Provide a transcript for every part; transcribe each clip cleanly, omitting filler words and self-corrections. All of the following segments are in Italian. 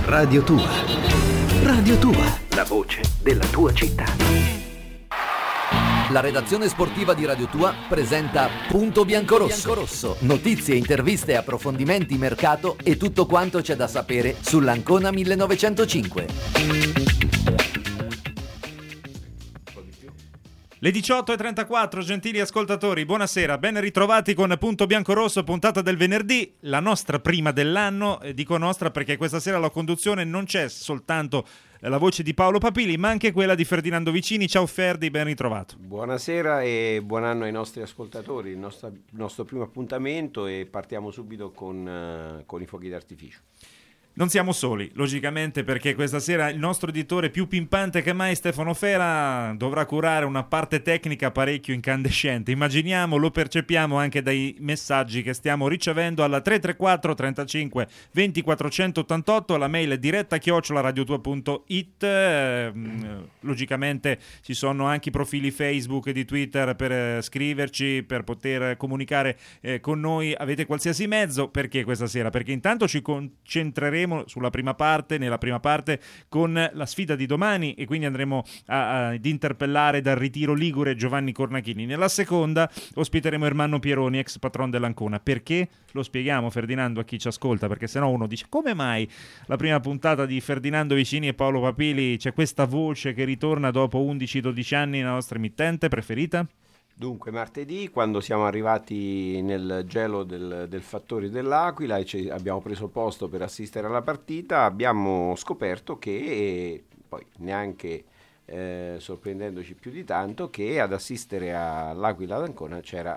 Radio Tua. Radio Tua, la voce della tua città. La redazione sportiva di Radio Tua presenta Punto Biancorosso. Notizie, interviste, approfondimenti, mercato e tutto quanto c'è da sapere sull'Ancona 1905. Le 18:34, gentili ascoltatori, buonasera, ben ritrovati con Punto Biancorosso, puntata del venerdì, la nostra prima dell'anno, dico nostra perché questa sera la conduzione non c'è soltanto la voce di Paolo Papili, ma anche quella di Ferdinando Vicini. Ciao Ferdi, ben ritrovato. Buonasera e buon anno ai nostri ascoltatori, il nostro primo appuntamento, e partiamo subito con i fuochi d'artificio. Non siamo soli, logicamente, perché questa sera il nostro editore più pimpante che mai, Stefano Fera, dovrà curare una parte tecnica parecchio incandescente. Immaginiamo, lo percepiamo anche dai messaggi che stiamo ricevendo alla 334 35 20 488, la mail è diretta@radiotua.it. Logicamente ci sono anche i profili Facebook e di Twitter per scriverci, per poter comunicare con noi. Avete qualsiasi mezzo. Perché questa sera? Perché intanto ci concentreremo nella prima parte con la sfida di domani, e quindi andremo ad interpellare dal Ritiro Ligure Giovanni Cornachini. Nella seconda ospiteremo Ermanno Pieroni, ex patron dell'Ancona. Perché? Lo spieghiamo, Ferdinando, a chi ci ascolta, perché sennò uno dice: come mai la prima puntata di Ferdinando Vicini e Paolo Papili c'è questa voce che ritorna dopo 11-12 anni nella nostra emittente preferita? Dunque, martedì, quando siamo arrivati nel gelo del Fattori dell'Aquila e abbiamo preso posto per assistere alla partita, abbiamo scoperto che, poi neanche sorprendendoci più di tanto, che ad assistere all'Aquila d'Ancona c'era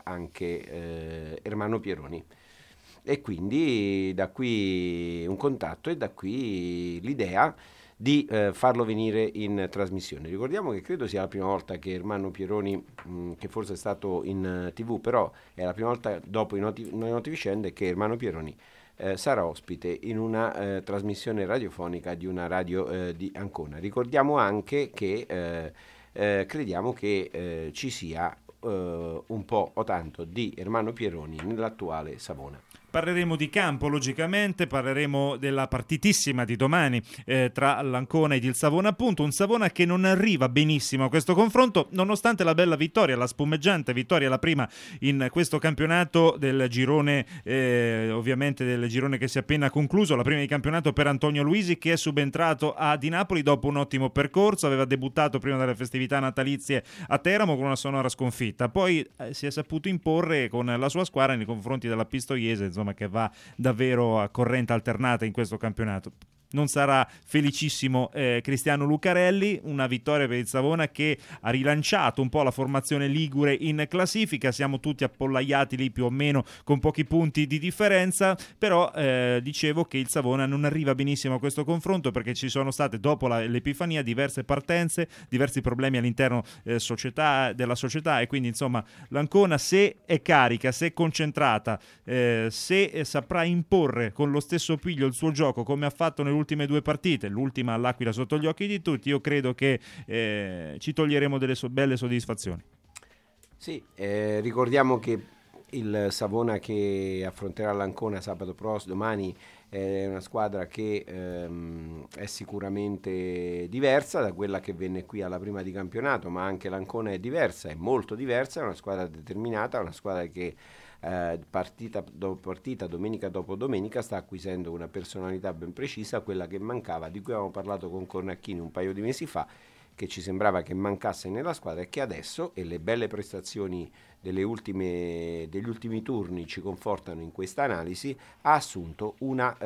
anche Ermanno Pieroni. E quindi da qui un contatto e da qui l'idea di farlo venire in trasmissione. Ricordiamo che credo sia la prima volta che Ermanno Pieroni, che forse è stato in TV, però è la prima volta dopo Noi Noti Vicende che Ermanno Pieroni sarà ospite in una trasmissione radiofonica di una radio di Ancona. Ricordiamo anche che crediamo che ci sia un po' o tanto di Ermanno Pieroni nell'attuale Savona. Parleremo di campo, logicamente, parleremo della partitissima di domani tra l'Ancona ed il Savona, appunto, un Savona che non arriva benissimo a questo confronto, nonostante la bella vittoria, la spumeggiante vittoria, la prima in questo campionato del girone, ovviamente del girone che si è appena concluso, la prima di campionato per Antonio Luisi, che è subentrato a Di Napoli dopo un ottimo percorso, aveva debuttato prima delle festività natalizie a Teramo con una sonora sconfitta, poi si è saputo imporre con la sua squadra nei confronti della Pistoiese, insomma, che va davvero a corrente alternata in questo campionato. Non sarà felicissimo Cristiano Lucarelli, una vittoria per il Savona che ha rilanciato un po' la formazione ligure in classifica. Siamo tutti appollaiati lì più o meno con pochi punti di differenza, però dicevo che il Savona non arriva benissimo a questo confronto perché ci sono state, dopo l'Epifania, diverse partenze, diversi problemi all'interno della società, e quindi insomma l'Ancona, se è carica, se è concentrata, se saprà imporre con lo stesso piglio il suo gioco come ha fatto nelle ultime due partite, l'ultima all'Aquila sotto gli occhi di tutti, io credo che ci toglieremo delle belle soddisfazioni. Sì, ricordiamo che il Savona che affronterà l'Ancona sabato prossimo, domani, è una squadra che è sicuramente diversa da quella che venne qui alla prima di campionato, ma anche l'Ancona è diversa, è molto diversa, è una squadra determinata, una squadra che partita dopo partita, domenica dopo domenica, sta acquisendo una personalità ben precisa, quella che mancava, di cui avevamo parlato con Cornacchini un paio di mesi fa, che ci sembrava che mancasse nella squadra, e che adesso, e le belle prestazioni degli ultimi turni ci confortano in questa analisi, ha assunto una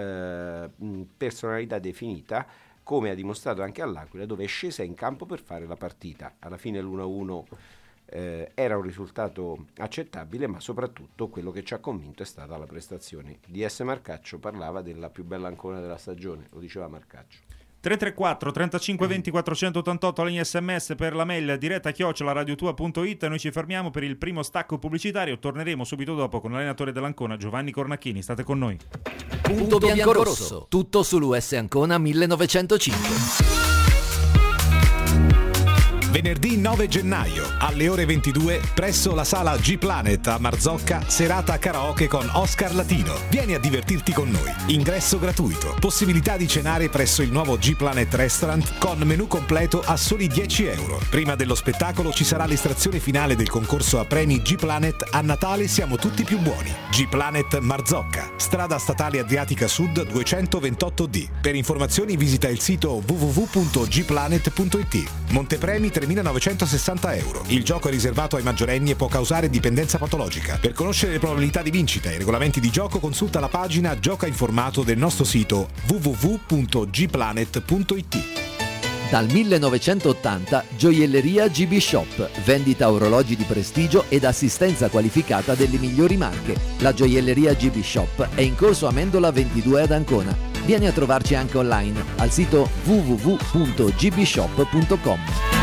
personalità definita, come ha dimostrato anche all'Aquila, dove è scesa in campo per fare la partita. Alla fine l'1-1 era un risultato accettabile, ma soprattutto quello che ci ha convinto è stata la prestazione di S. Marcaccio. Parlava della più bella Ancona della stagione, lo diceva Marcaccio. 334 35 20 488 linea SMS, per la mail diretta@radiotua.it. Noi ci fermiamo per il primo stacco pubblicitario, torneremo subito dopo con l'allenatore dell'Ancona Giovanni Cornacchini. State con noi. Punto Biancorosso, tutto sull'US Ancona 1905. Venerdì 9 gennaio alle ore 22 presso la sala G-Planet a Marzocca, serata karaoke con Oscar Latino. Vieni a divertirti con noi. Ingresso gratuito. Possibilità di cenare presso il nuovo G-Planet Restaurant con menù completo a soli €10. Prima dello spettacolo ci sarà l'estrazione finale del concorso a premi G-Planet A Natale siamo tutti più buoni. G-Planet Marzocca, strada statale Adriatica Sud 228D. Per informazioni visita il sito www.gplanet.it. Montepremi €3.960. Il gioco è riservato ai maggiorenni e può causare dipendenza patologica. Per conoscere le probabilità di vincita e i regolamenti di gioco consulta la pagina Gioca Informato del nostro sito www.gplanet.it. Dal 1980 Gioielleria GB Shop, vendita orologi di prestigio ed assistenza qualificata delle migliori marche. La Gioielleria GB Shop è in corso Amendola 22 ad Ancona. Vieni a trovarci anche online al sito www.gbshop.com.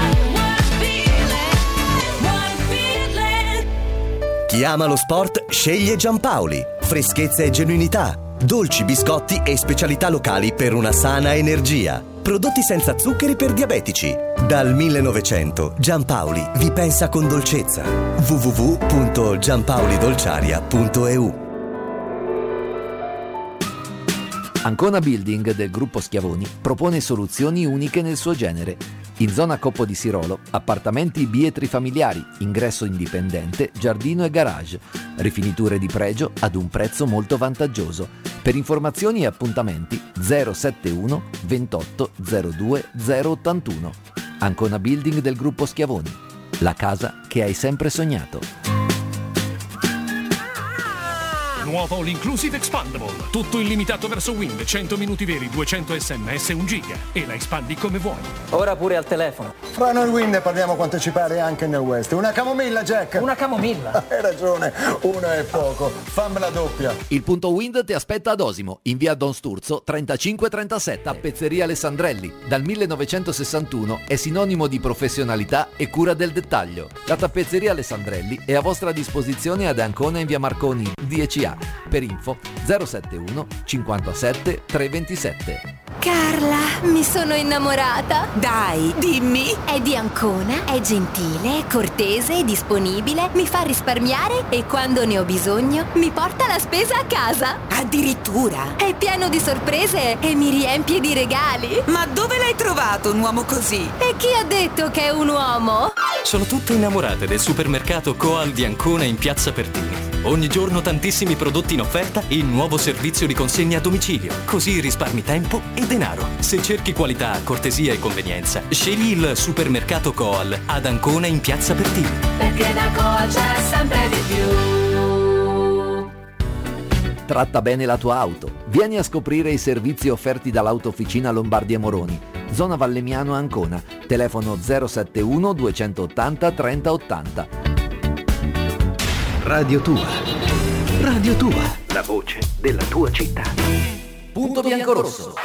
Chi ama lo sport sceglie Giampaoli. Freschezza e genuinità, dolci, biscotti e specialità locali per una sana energia. Prodotti senza zuccheri per diabetici. Dal 1900 Giampaoli vi pensa con dolcezza. www.giampaolidolciaria.eu. Ancona Building del gruppo Schiavoni propone soluzioni uniche nel suo genere. In zona Coppo di Sirolo, appartamenti bietri familiari, ingresso indipendente, giardino e garage, rifiniture di pregio ad un prezzo molto vantaggioso. Per informazioni e appuntamenti 071 28 02 081. Ancona Building del gruppo Schiavoni, la casa che hai sempre sognato. Nuovo All-Inclusive Expandable. Tutto illimitato verso Wind, 100 minuti veri, 200 sms, 1 giga. E la espandi come vuoi. Ora pure al telefono. Fra noi Wind parliamo quanto ci pare anche nel West. Una camomilla, Jack. Una camomilla? Hai ragione, una è poco. Fammela doppia. Il punto Wind ti aspetta ad Osimo, in via Don Sturzo 3537, Tappezzeria Alessandrelli. Dal 1961 è sinonimo di professionalità e cura del dettaglio. La Tappezzeria Alessandrelli è a vostra disposizione ad Ancona in via Marconi 10A. Per info 071 57 327. Carla, mi sono innamorata. Dai, dimmi. È di Ancona, è gentile, è cortese, è disponibile, mi fa risparmiare e quando ne ho bisogno mi porta la spesa a casa. Addirittura? È pieno di sorprese e mi riempie di regali. Ma dove l'hai trovato un uomo così? E chi ha detto che è un uomo? Sono tutte innamorate del supermercato Coal di Ancona in Piazza Pertini. Ogni giorno tantissimi prodotti in offerta e il nuovo servizio di consegna a domicilio. Così risparmi tempo e denaro. Se cerchi qualità, cortesia e convenienza, scegli il supermercato Coal ad Ancona in Piazza Pertini. Perché da Coal c'è sempre di più. Tratta bene la tua auto. Vieni a scoprire i servizi offerti dall'Autofficina Lombardi e Moroni. Zona Vallemiano Ancona. Telefono 071 280 3080. Radio Tua. Radio Tua. La voce della tua città. Punto biancorosso.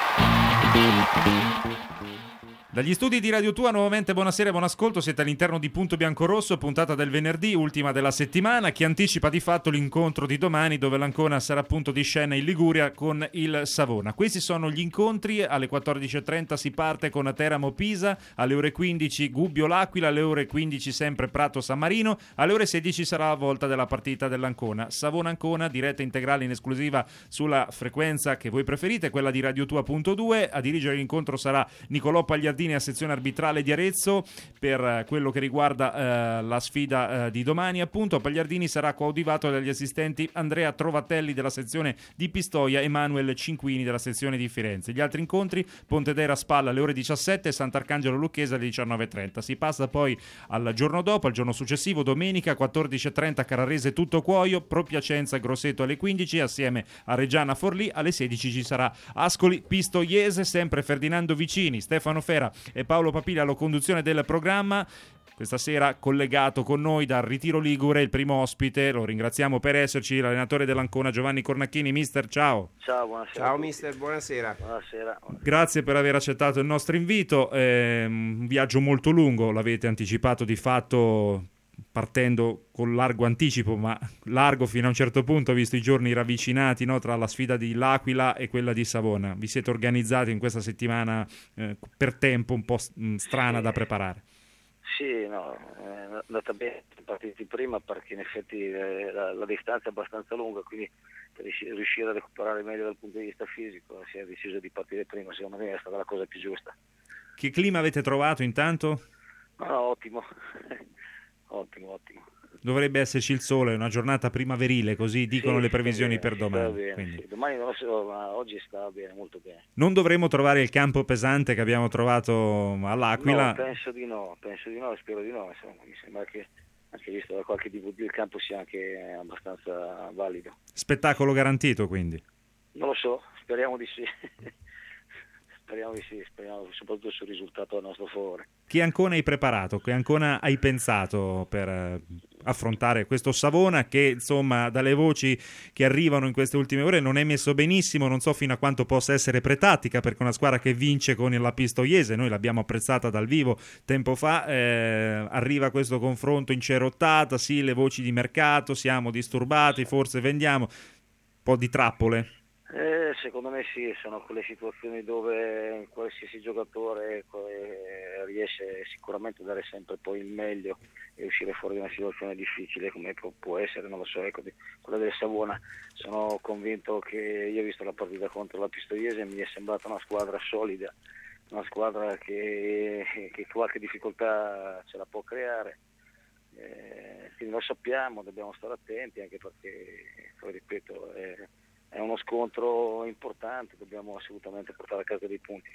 Dagli studi di Radio Tua nuovamente buonasera e buon ascolto, siete all'interno di Punto Biancorosso, puntata del venerdì, ultima della settimana, che anticipa di fatto l'incontro di domani dove l'Ancona sarà appunto di scena in Liguria con il Savona. Questi sono gli incontri, alle 14.30 si parte con Teramo Pisa, alle ore 15 Gubbio L'Aquila, alle ore 15 sempre Prato San Marino, alle ore 16 sarà la volta della partita dell'Ancona. Savona-Ancona, diretta integrale in esclusiva sulla frequenza che voi preferite, quella di Radio Tua.2, a dirigere l'incontro sarà Nicolò Pagliardini a sezione arbitrale di Arezzo per quello che riguarda la sfida di domani. Appunto Pagliardini sarà coadiuvato dagli assistenti Andrea Trovatelli della sezione di Pistoia e Manuel Cinquini della sezione di Firenze. Gli altri incontri: Pontedera Spalla alle ore 17 e Sant'Arcangelo Lucchese alle 19.30. Si passa poi al giorno dopo, al giorno successivo, domenica 14.30 Carrarese Tutto Cuoio, Pro Piacenza Grosseto alle 15 assieme a Reggiana Forlì. Alle 16 ci sarà Ascoli Pistoiese, sempre Ferdinando Vicini, Stefano Fera e Paolo Papilla alla conduzione del programma. Questa sera collegato con noi dal Ritiro Ligure il primo ospite, lo ringraziamo per esserci, l'allenatore dell'Ancona Giovanni Cornacchini. Mister, ciao. Ciao, buonasera. Ciao mister, buonasera. Buonasera. Grazie per aver accettato il nostro invito, un viaggio molto lungo, l'avete anticipato di fatto partendo con largo anticipo, ma largo fino a un certo punto, visto i giorni ravvicinati, no, tra la sfida di L'Aquila e quella di Savona. Vi siete organizzati in questa settimana per tempo un po' strana da preparare? Sì, no, è andata bene, siamo partiti prima perché in effetti la distanza è abbastanza lunga, quindi per riuscire a recuperare meglio dal punto di vista fisico si è deciso di partire prima, secondo me è stata la cosa più giusta. Che clima avete trovato intanto? No, ottimo, ottimo. Dovrebbe esserci il sole, una giornata primaverile, così dicono Sì, le previsioni sta per bene, domani. sta bene, Quindi sì. Domani non lo so, ma oggi sta bene, molto bene. non dovremo trovare il campo pesante che abbiamo trovato all'Aquila. No, penso di no, spero di no. Insomma, mi sembra che, anche visto da qualche DVD, il campo sia anche abbastanza valido. Spettacolo garantito, quindi. Non lo so, speriamo di sì. Speriamo soprattutto sul risultato a nostro favore. Che Ancona hai preparato? Che Ancona hai pensato per affrontare questo Savona che, insomma, dalle voci che arrivano in queste ultime ore non è messo benissimo, non so fino a quanto possa essere pretattica, perché una squadra che vince con la Pistoiese, noi l'abbiamo apprezzata dal vivo tempo fa, arriva questo confronto incerottata, sì, le voci di mercato, siamo disturbati, forse vendiamo, un po' di trappole. Secondo me sì, sono quelle situazioni dove qualsiasi giocatore riesce sicuramente a dare sempre poi il meglio e uscire fuori da una situazione difficile come può essere, non lo so, ecco, quella del Savona. Sono convinto che io ho visto la partita contro la Pistoiese e mi è sembrata una squadra solida, una squadra che qualche difficoltà ce la può creare. Quindi lo sappiamo, dobbiamo stare attenti anche perché, poi ripeto, è uno scontro importante, dobbiamo assolutamente portare a casa dei punti.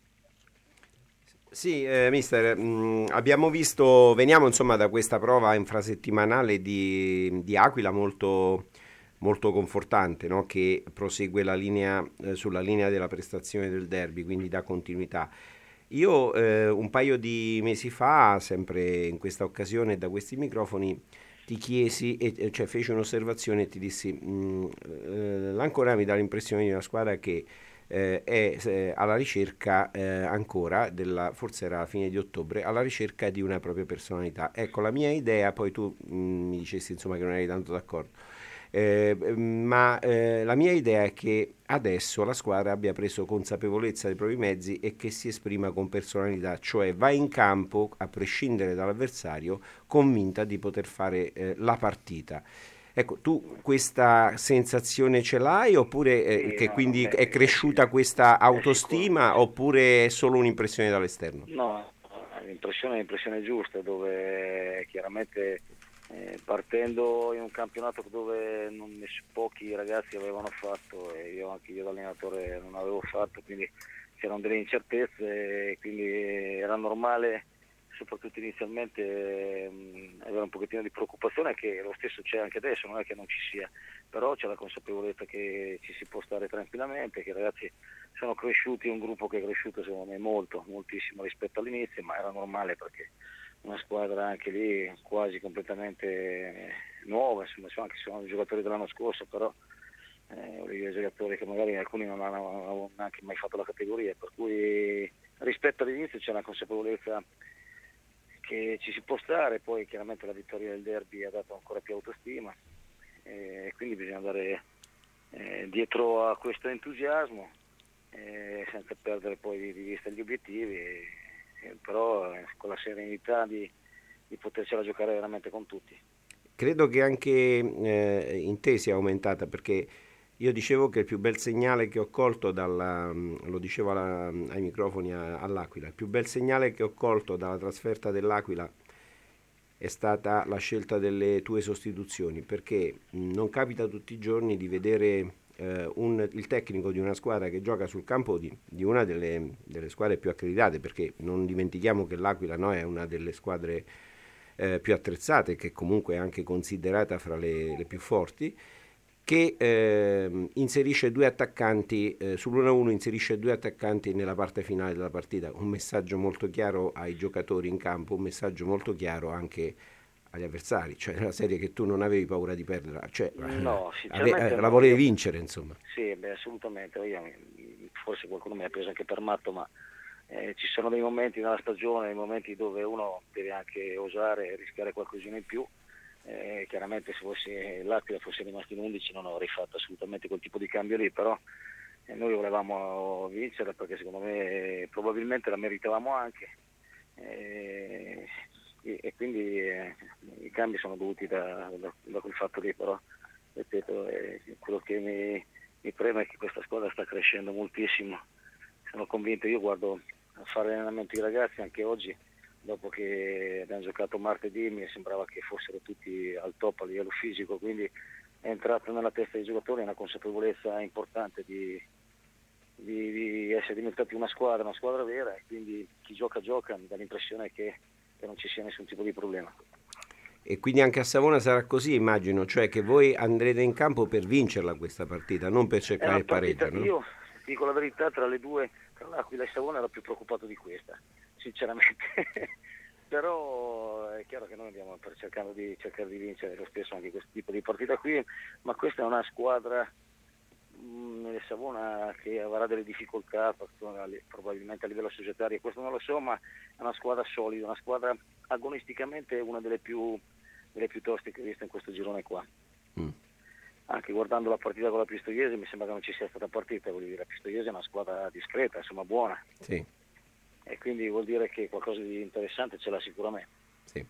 Sì, mister, abbiamo visto, veniamo insomma da questa prova infrasettimanale di Aquila molto, molto confortante, no? Che prosegue la linea, sulla linea della prestazione del derby, quindi dà continuità. Io un paio di mesi fa, sempre in questa occasione da questi microfoni, ti chiesi, cioè feci un'osservazione e ti dissi l'Ancona mi dà l'impressione di una squadra che è alla ricerca ancora, forse era la fine di ottobre, alla ricerca di una propria personalità. Ecco, la mia idea, poi tu mi dicesti insomma che non eri tanto d'accordo, ma la mia idea è che adesso la squadra abbia preso consapevolezza dei propri mezzi e che si esprima con personalità, cioè va in campo a prescindere dall'avversario convinta di poter fare la partita. Ecco, tu questa sensazione ce l'hai oppure che quindi è cresciuta questa autostima oppure è solo un'impressione dall'esterno? No, l'impressione è l'impressione giusta, dove chiaramente partendo in un campionato dove pochi ragazzi avevano fatto e anche io da allenatore non avevo fatto, quindi c'erano delle incertezze, quindi era normale soprattutto inizialmente avere un pochettino di preoccupazione, che lo stesso c'è anche adesso, non è che non ci sia, però c'è la consapevolezza che ci si può stare tranquillamente, che i ragazzi sono cresciuti, un gruppo che è cresciuto secondo me moltissimo rispetto all'inizio, ma era normale perché una squadra anche lì quasi completamente nuova, insomma anche se sono giocatori dell'anno scorso, però giocatori che magari alcuni non hanno neanche mai fatto la categoria, per cui rispetto all'inizio c'è una consapevolezza che ci si può stare, poi chiaramente la vittoria del derby ha dato ancora più autostima e quindi bisogna andare dietro a questo entusiasmo senza perdere poi di vista gli obiettivi, però con la serenità di potercela giocare veramente con tutti. Credo che anche in te sia aumentata, perché io dicevo che il più bel segnale che ho colto lo dicevo ai microfoni all'Aquila, il più bel segnale che ho colto dalla trasferta dell'Aquila è stata la scelta delle tue sostituzioni, perché non capita tutti i giorni di vedere il tecnico di una squadra che gioca sul campo di una delle squadre più accreditate, perché non dimentichiamo che l'Aquila è una delle squadre più attrezzate, che comunque è anche considerata fra le più forti, che inserisce due attaccanti sull'1-1, inserisce due attaccanti nella parte finale della partita. Un messaggio molto chiaro ai giocatori in campo, un messaggio molto chiaro anche agli avversari, cioè nella serie che tu non avevi paura di perdere, cioè no, la volevi vincere, insomma. Sì, assolutamente. Forse qualcuno mi ha preso anche per matto, ma ci sono dei momenti nella stagione, dei momenti dove uno deve anche osare e rischiare qualcosina in più. Chiaramente se l'Aquila fosse rimasto in 11 non avrei fatto assolutamente quel tipo di cambio lì, però noi volevamo vincere perché secondo me probabilmente la meritavamo anche, e quindi i cambi sono dovuti da quel fatto lì, però ripeto, quello che mi preme è che questa squadra sta crescendo moltissimo. Sono convinto, io guardo a fare allenamento i ragazzi anche oggi, dopo che abbiamo giocato martedì mi sembrava che fossero tutti al top a livello fisico, quindi è entrata nella testa dei giocatori una consapevolezza importante di essere diventati una squadra vera, e quindi chi gioca mi dà l'impressione che non ci sia nessun tipo di problema. E quindi anche a Savona sarà così, immagino, cioè che voi andrete in campo per vincerla questa partita, non per cercare il pareggio, no? Io dico la verità, tra le due, tra l'Aquila e Savona, ero più preoccupato di questa, sinceramente. Però è chiaro che noi andiamo cercare di vincere lo stesso anche questo tipo di partita qui, ma questa è una squadra nelle Savona che avrà delle difficoltà probabilmente a livello societario, questo non lo so, ma è una squadra solida, una squadra agonisticamente una delle più toste che ho visto in questo girone qua. Anche guardando la partita con la Pistoiese mi sembra che non ci sia stata partita, vuol dire la Pistoiese è una squadra discreta, insomma buona, sì. E quindi vuol dire che qualcosa di interessante ce l'ha sicuramente. Sì.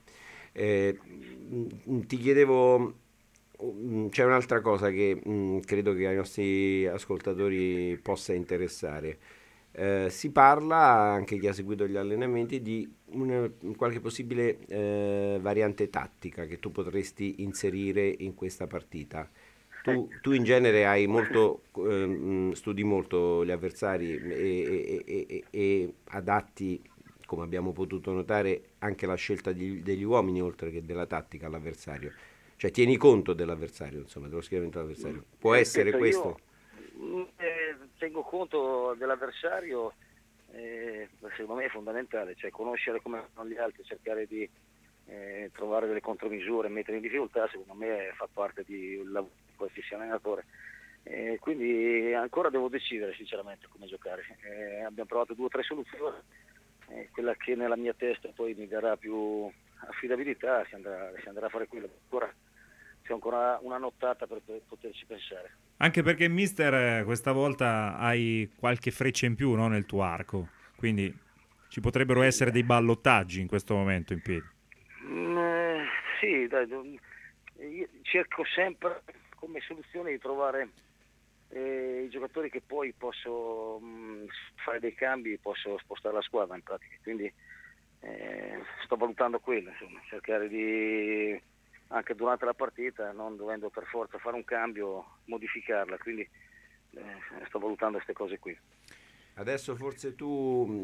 Ti chiedevo, c'è un'altra cosa che credo che ai nostri ascoltatori possa interessare. Si parla, anche chi ha seguito gli allenamenti, di qualche possibile variante tattica che tu potresti inserire in questa partita. Tu in genere hai studi molto gli avversari e adatti, come abbiamo potuto notare, anche la scelta degli uomini oltre che della tattica all'avversario. Cioè tieni conto dell'avversario, insomma, dello schieramento dell'avversario. Può essere questo? Io tengo conto dell'avversario, secondo me è fondamentale, cioè conoscere come sono gli altri, cercare di trovare delle contromisure, mettere in difficoltà, secondo me fa parte di un lavoro di qualsiasi allenatore. Quindi ancora devo decidere sinceramente come giocare. Abbiamo provato 2 o 3 soluzioni, quella che nella mia testa poi mi darà più affidabilità si andrà a fare quella. C'è ancora una nottata per poterci pensare. Anche perché mister questa volta hai qualche freccia in più, no, nel tuo arco, quindi ci potrebbero essere dei ballottaggi in questo momento in piedi. Sì, dai, io cerco sempre come soluzione di trovare i giocatori che poi posso fare dei cambi, posso spostare la squadra in pratica, quindi sto valutando quello, insomma, cercare di anche durante la partita, non dovendo per forza fare un cambio, modificarla, quindi sto valutando queste cose qui. Adesso forse tu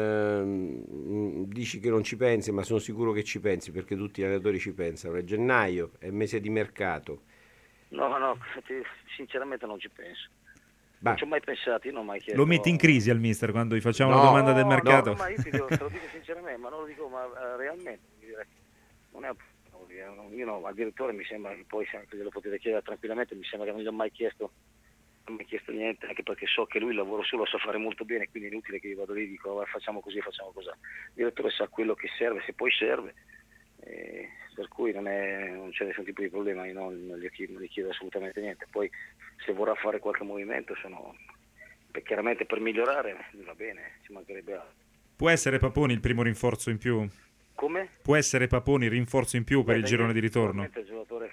dici che non ci pensi, ma sono sicuro che ci pensi, perché tutti gli allenatori ci pensano. È gennaio, è mese di mercato. No, sinceramente non ci penso. Non ci ho mai pensato, io non ho mai chiesto. Lo metti in crisi al mister quando gli facciamo la domanda del mercato? No, ma io te lo dico sinceramente, ma non lo dico realmente. Non è io no, al direttore mi sembra che poi se glielo potete chiedere tranquillamente, mi sembra che non gli ho mai chiesto niente, anche perché so che lui il lavoro suo lo sa fare molto bene, quindi è inutile che io vado lì e dico facciamo così, facciamo così. Il direttore sa quello che serve, se poi serve, per cui non c'è nessun tipo di problema, io non gli chiedo assolutamente niente. Poi se vorrà fare qualche movimento chiaramente per migliorare va bene, ci mancherebbe altro. Può essere Paponi il primo rinforzo in più? Come? Può essere Paponi il rinforzo in più per il girone di ritorno? È il giocatore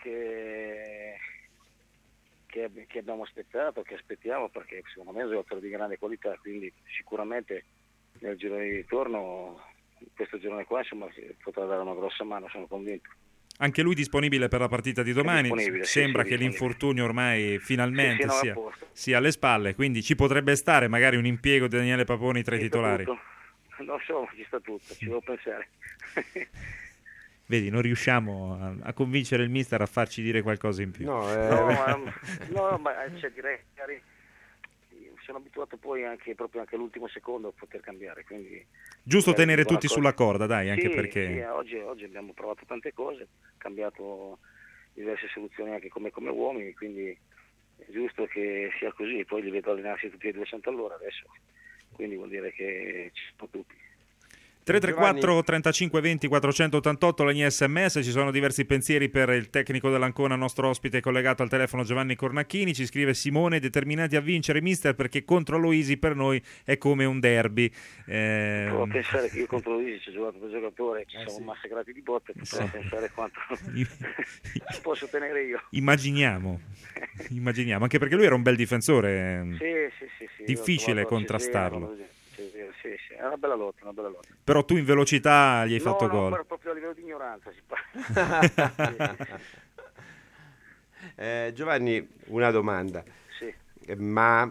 che abbiamo aspettato, che aspettiamo, perché secondo me è un giocatore di grande qualità, quindi sicuramente nel girone di ritorno, questo girone qua, insomma, potrà dare una grossa mano, sono convinto. Anche lui disponibile per la partita di domani? Sembra che l'infortunio ormai finalmente sia alle spalle, quindi ci potrebbe stare magari un impiego di Daniele Paponi tra i titolari. Non so, ci sta tutto, ci devo pensare. Vedi, non riusciamo a convincere il mister a farci dire qualcosa in più. No, ma cioè, direi sono abituato poi proprio anche all'ultimo secondo a poter cambiare, quindi giusto tenere tutti sulla corda, dai, anche perché oggi abbiamo provato tante cose, cambiato diverse soluzioni anche come uomini, quindi è giusto che sia così. Poi li vedo allenarsi tutti ai 200 all'ora adesso, quindi vuol dire che ci sono tutti. 334 35 20 488 la mia sms. Ci sono diversi pensieri per il tecnico dell'Ancona, nostro ospite collegato al telefono Giovanni Cornacchini. Ci scrive Simone: determinati a vincere mister, perché contro Aloisi per noi è come un derby. Provo a pensare che io contro Aloisi ci ho giocato per giocatore, ci siamo massacrati di botte, provo a pensare quanto posso tenere io. Immaginiamo, anche perché lui era un bel difensore. Sì. Difficile contrastarlo. Sì, è una bella lotta. Però tu in velocità gli hai fatto gol. No, proprio a livello di ignoranza si parla. Giovanni, una domanda. Sì. Ma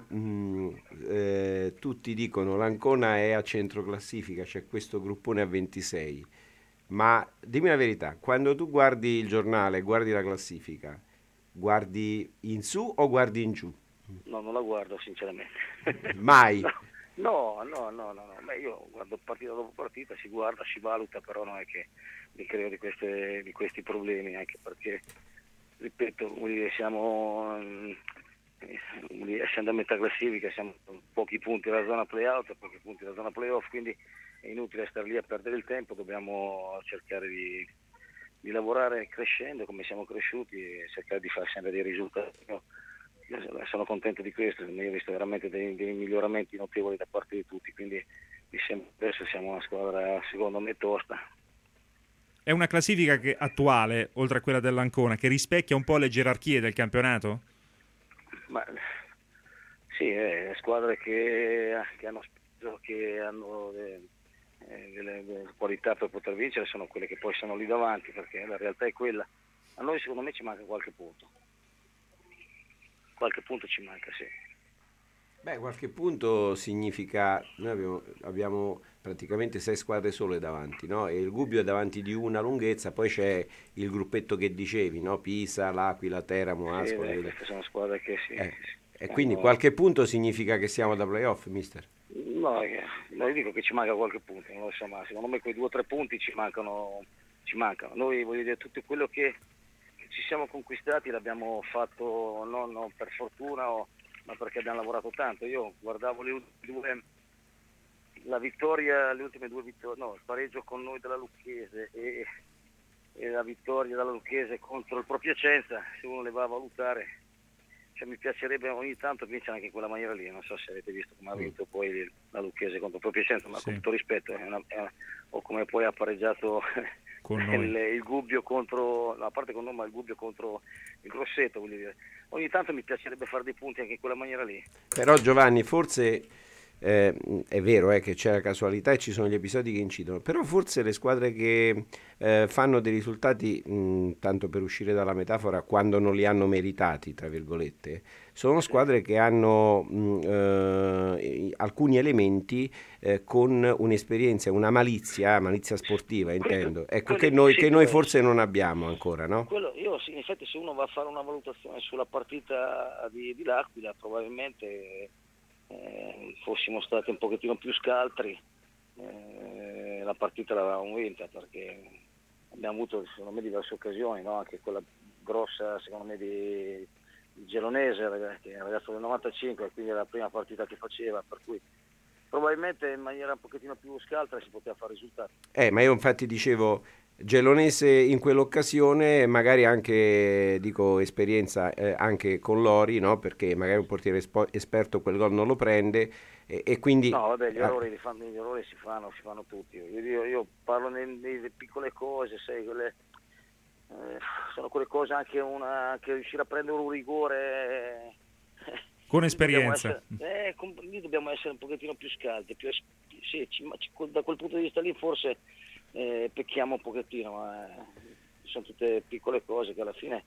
tutti dicono l'Ancona è a centro classifica, c'è questo gruppone a 26. Ma dimmi la verità, quando tu guardi il giornale, guardi la classifica, guardi in su o guardi in giù? No, non la guardo sinceramente. Mai? No. Beh, io guardo partita dopo partita, si guarda, si valuta, però non è che mi creo di questi problemi, anche perché, ripeto, siamo essendo a metà classifica, siamo pochi punti dalla zona play-out, pochi punti dalla zona play-off, quindi è inutile stare lì a perdere il tempo, dobbiamo cercare di lavorare crescendo come siamo cresciuti e cercare di fare sempre dei risultati. Io sono contento di questo, io ho visto veramente dei miglioramenti notevoli da parte di tutti, quindi mi sembra adesso siamo una squadra secondo me tosta. È una classifica attuale, oltre a quella dell'Ancona, che rispecchia un po' le gerarchie del campionato? Ma sì, squadre che hanno delle qualità per poter vincere sono quelle che poi sono lì davanti, perché la realtà è quella. A noi secondo me ci manca qualche punto. Qualche punto ci manca, sì. Beh, qualche punto significa, noi abbiamo praticamente 6 squadre sole davanti, no? E il Gubbio è davanti di una lunghezza, poi c'è il gruppetto che dicevi, no? Pisa, L'Aquila, Teramo, Ascoli. Queste sono squadre che sì. E quindi qualche punto significa che siamo da playoff, mister? No, io dico che ci manca qualche punto, non lo so, ma secondo me quei 2 o 3 punti ci mancano. Noi, voglio dire, tutto quello che ci siamo conquistati l'abbiamo fatto non per fortuna ma perché abbiamo lavorato tanto. Io guardavo le ultime due vittorie, il pareggio con noi della Lucchese e la vittoria della Lucchese contro il Pro Piacenza. Se uno le va a valutare, mi piacerebbe ogni tanto vincere anche in quella maniera lì. Non so se avete visto come ha vinto poi la Lucchese contro il Pro Piacenza, ma con tutto rispetto o come poi ha pareggiato il Gubbio contro, a parte con noi, ma il Gubbio contro il Grosseto, voglio dire. Ogni tanto mi piacerebbe fare dei punti anche in quella maniera lì. Però Giovanni, forse è vero che c'è la casualità e ci sono gli episodi che incidono, però forse le squadre che fanno dei risultati, tanto per uscire dalla metafora, quando non li hanno meritati, tra virgolette, sono squadre che hanno alcuni elementi con un'esperienza, una malizia sportiva, intendo. Ecco, che noi forse non abbiamo ancora, no? In effetti, se uno va a fare una valutazione sulla partita di L'Aquila, probabilmente fossimo stati un pochettino più scaltri, la partita l'avevamo vinta, perché abbiamo avuto secondo me diverse occasioni, no? Anche quella grossa secondo me di Gelonese, che è un ragazzo del 95, quindi era la prima partita che faceva, per cui probabilmente in maniera un pochettino più scaltra si poteva fare risultati. Ma io infatti dicevo Gelonese in quell'occasione, magari anche esperienza anche con Lori, no? Perché magari un portiere esperto quel gol non lo prende e quindi no, vabbè, gli errori si fanno tutti. Io parlo delle piccole cose, sai, sono quelle cose, anche riuscire a prendere un rigore con esperienza. Dobbiamo essere un pochettino più scaldi, da quel punto di vista lì forse pecchiamo un pochettino, ma sono tutte piccole cose che alla fine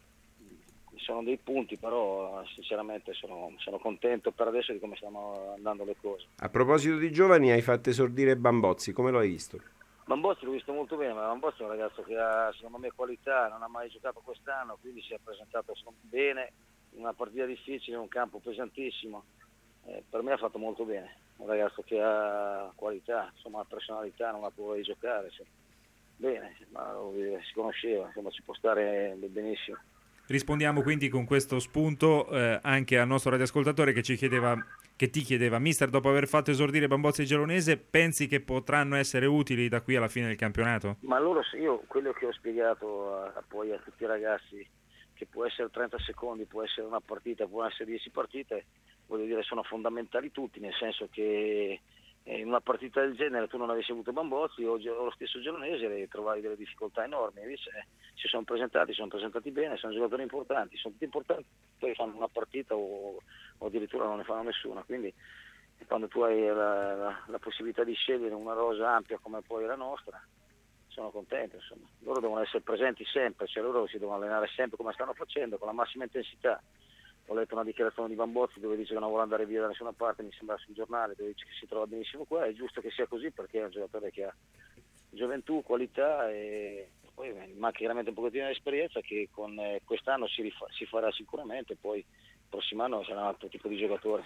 sono dei punti, però sinceramente sono contento per adesso di come stanno andando le cose. A proposito di giovani, hai fatto esordire Bambozzi, come lo hai visto? Bambozzi l'ho visto molto bene, ma Bambozzi è un ragazzo che ha secondo me qualità, non ha mai giocato quest'anno, quindi si è presentato bene in una partita difficile, in un campo pesantissimo. Per me ha fatto molto bene, un ragazzo che ha qualità, insomma, personalità, non la può giocare, bene, ma si conosceva, insomma, ci può stare benissimo. Rispondiamo quindi con questo spunto anche al nostro radioascoltatore che ti chiedeva, mister, dopo aver fatto esordire Bambozzi e Gelonese, pensi che potranno essere utili da qui alla fine del campionato? Ma loro, io quello che ho spiegato poi a tutti i ragazzi, che può essere 30 secondi, può essere una partita, può essere 10 partite, voglio dire, sono fondamentali tutti, nel senso che in una partita del genere tu non avessi avuto Bambozzi o lo stesso Gelonese, trovavi delle difficoltà enormi. Invece si sono presentati bene, sono giocatori importanti, sono tutti importanti, poi fanno una partita o addirittura non ne fanno nessuna. Quindi quando tu hai la possibilità di scegliere una rosa ampia come poi la nostra, sono contento, insomma. Loro devono essere presenti sempre, cioè loro si devono allenare sempre come stanno facendo, con la massima intensità. Ho letto una dichiarazione di Bambozzi dove dice che non vuole andare via da nessuna parte, mi sembra sul giornale, dove dice che si trova benissimo qua. È giusto che sia così, perché è un giocatore che ha gioventù, qualità, e poi manca chiaramente un pochettino di esperienza, che con quest'anno si farà sicuramente, poi il prossimo anno sarà un altro tipo di giocatore.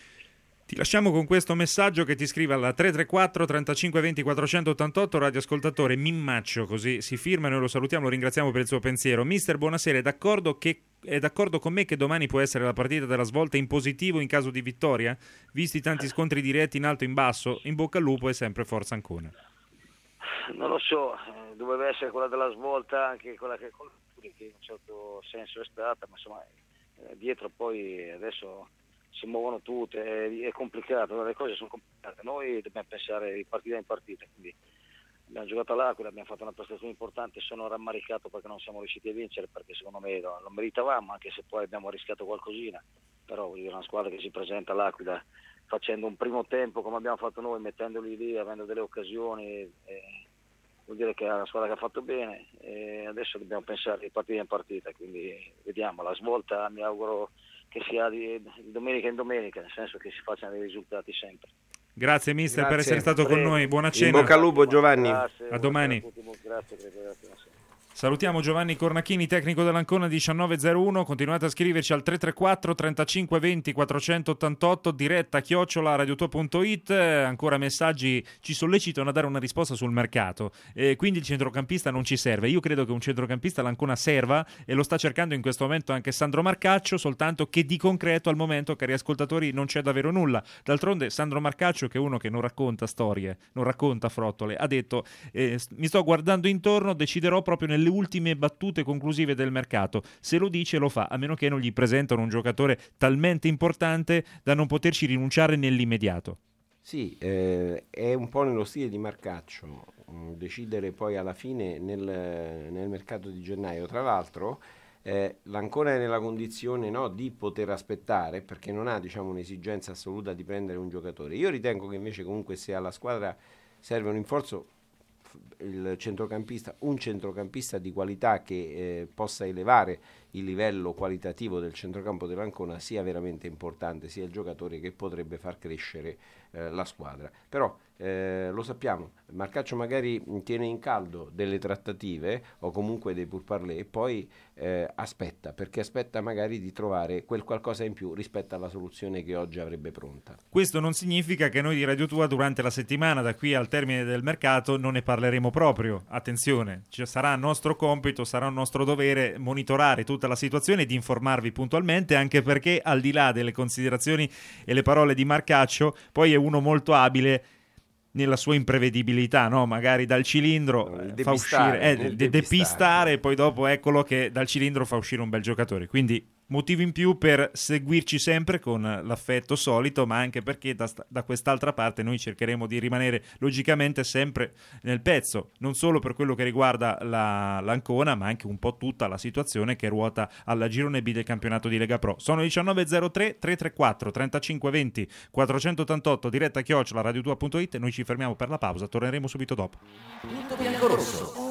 Ti lasciamo con questo messaggio che ti scrive alla 334 35 20 488, radioascoltatore Mimmaccio, così si firma, noi lo salutiamo, lo ringraziamo per il suo pensiero. Mister, buonasera, è d'accordo con me che domani può essere la partita della svolta in positivo in caso di vittoria? Visti tanti scontri diretti in alto e in basso, in bocca al lupo e sempre forza Ancona. Non lo so, doveva essere quella della svolta, anche quella che in un certo senso è stata, ma insomma dietro poi adesso si muovono tutte, è complicato, le cose sono complicate. Noi dobbiamo pensare di partita in partita, quindi abbiamo giocato all'Aquila, abbiamo fatto una prestazione importante, sono rammaricato perché non siamo riusciti a vincere, perché secondo me lo meritavamo, anche se poi abbiamo rischiato qualcosina, però voglio dire, una squadra che si presenta all'Aquila facendo un primo tempo come abbiamo fatto noi, mettendoli lì, avendo delle occasioni, vuol dire che è una squadra che ha fatto bene, e adesso dobbiamo pensare di partita in partita, quindi vediamo, la svolta mi auguro che sia di domenica in domenica, nel senso che si facciano dei risultati sempre. Grazie mister per essere stato con noi, buona cena. In bocca al lupo Giovanni. Grazie, a domani. Grazie. Salutiamo Giovanni Cornachini, tecnico dell'Ancona, 1901, continuate a scriverci al 334 35 20 488, diretta @radiotua.it, ancora messaggi ci sollecitano a dare una risposta sul mercato, quindi il centrocampista non ci serve. Io credo che un centrocampista all'Ancona serva e lo sta cercando in questo momento anche Sandro Marcaccio, soltanto che di concreto al momento, cari ascoltatori, non c'è davvero nulla. D'altronde Sandro Marcaccio, che è uno che non racconta storie, non racconta frottole, ha detto mi sto guardando intorno, deciderò proprio nelle ultime battute conclusive del mercato. Se lo dice lo fa, a meno che non gli presentano un giocatore talmente importante da non poterci rinunciare nell'immediato. Sì, è un po' nello stile di Marcaccio decidere poi alla fine nel mercato di gennaio. Tra l'altro l'Ancona è nella condizione di poter aspettare, perché non ha un'esigenza assoluta di prendere un giocatore. Io ritengo che invece comunque se alla squadra serve un rinforzo, un centrocampista di qualità che possa elevare il livello qualitativo del centrocampo dell'Ancona sia veramente importante, sia il giocatore che potrebbe far crescere la squadra. Però lo sappiamo, Marcaccio magari tiene in caldo delle trattative o comunque dei pourparlers e poi aspetta magari di trovare quel qualcosa in più rispetto alla soluzione che oggi avrebbe pronta. Questo non significa che noi di Radio Tua durante la settimana, da qui al termine del mercato, non ne parleremo proprio. Attenzione, sarà nostro compito, sarà un nostro dovere monitorare tutta la situazione e di informarvi puntualmente, anche perché al di là delle considerazioni e le parole di Marcaccio, poi è uno molto abile nella sua imprevedibilità, magari dal cilindro fa uscire depistare e poi dopo eccolo che dal cilindro fa uscire un bel giocatore, quindi motivi in più per seguirci sempre con l'affetto solito, ma anche perché da quest'altra parte noi cercheremo di rimanere logicamente sempre nel pezzo, non solo per quello che riguarda l'Ancona, ma anche un po' tutta la situazione che ruota alla girone B del campionato di Lega Pro. Sono 19.03, 334 35 20 488, diretta @radiotua.it. Noi ci fermiamo per la pausa, torneremo subito dopo. Punto bianco-rosso.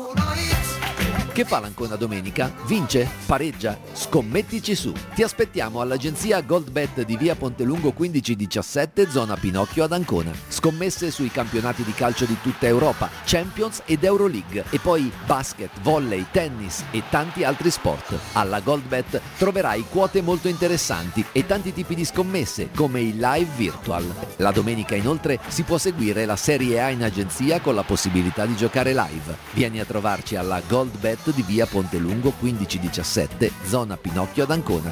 Che fa l'Ancona domenica? Vince? Pareggia? Scommettici su! Ti aspettiamo all'agenzia GoldBet di via Pontelungo 1517, zona Pinocchio ad Ancona. Scommesse sui campionati di calcio di tutta Europa, Champions ed Euroleague e poi basket, volley, tennis e tanti altri sport. Alla GoldBet troverai quote molto interessanti e tanti tipi di scommesse come il live virtual. La domenica inoltre si può seguire la Serie A in agenzia con la possibilità di giocare live. Vieni a trovarci alla GoldBet Sport di via Pontelungo 1517, zona Pinocchio ad Ancona.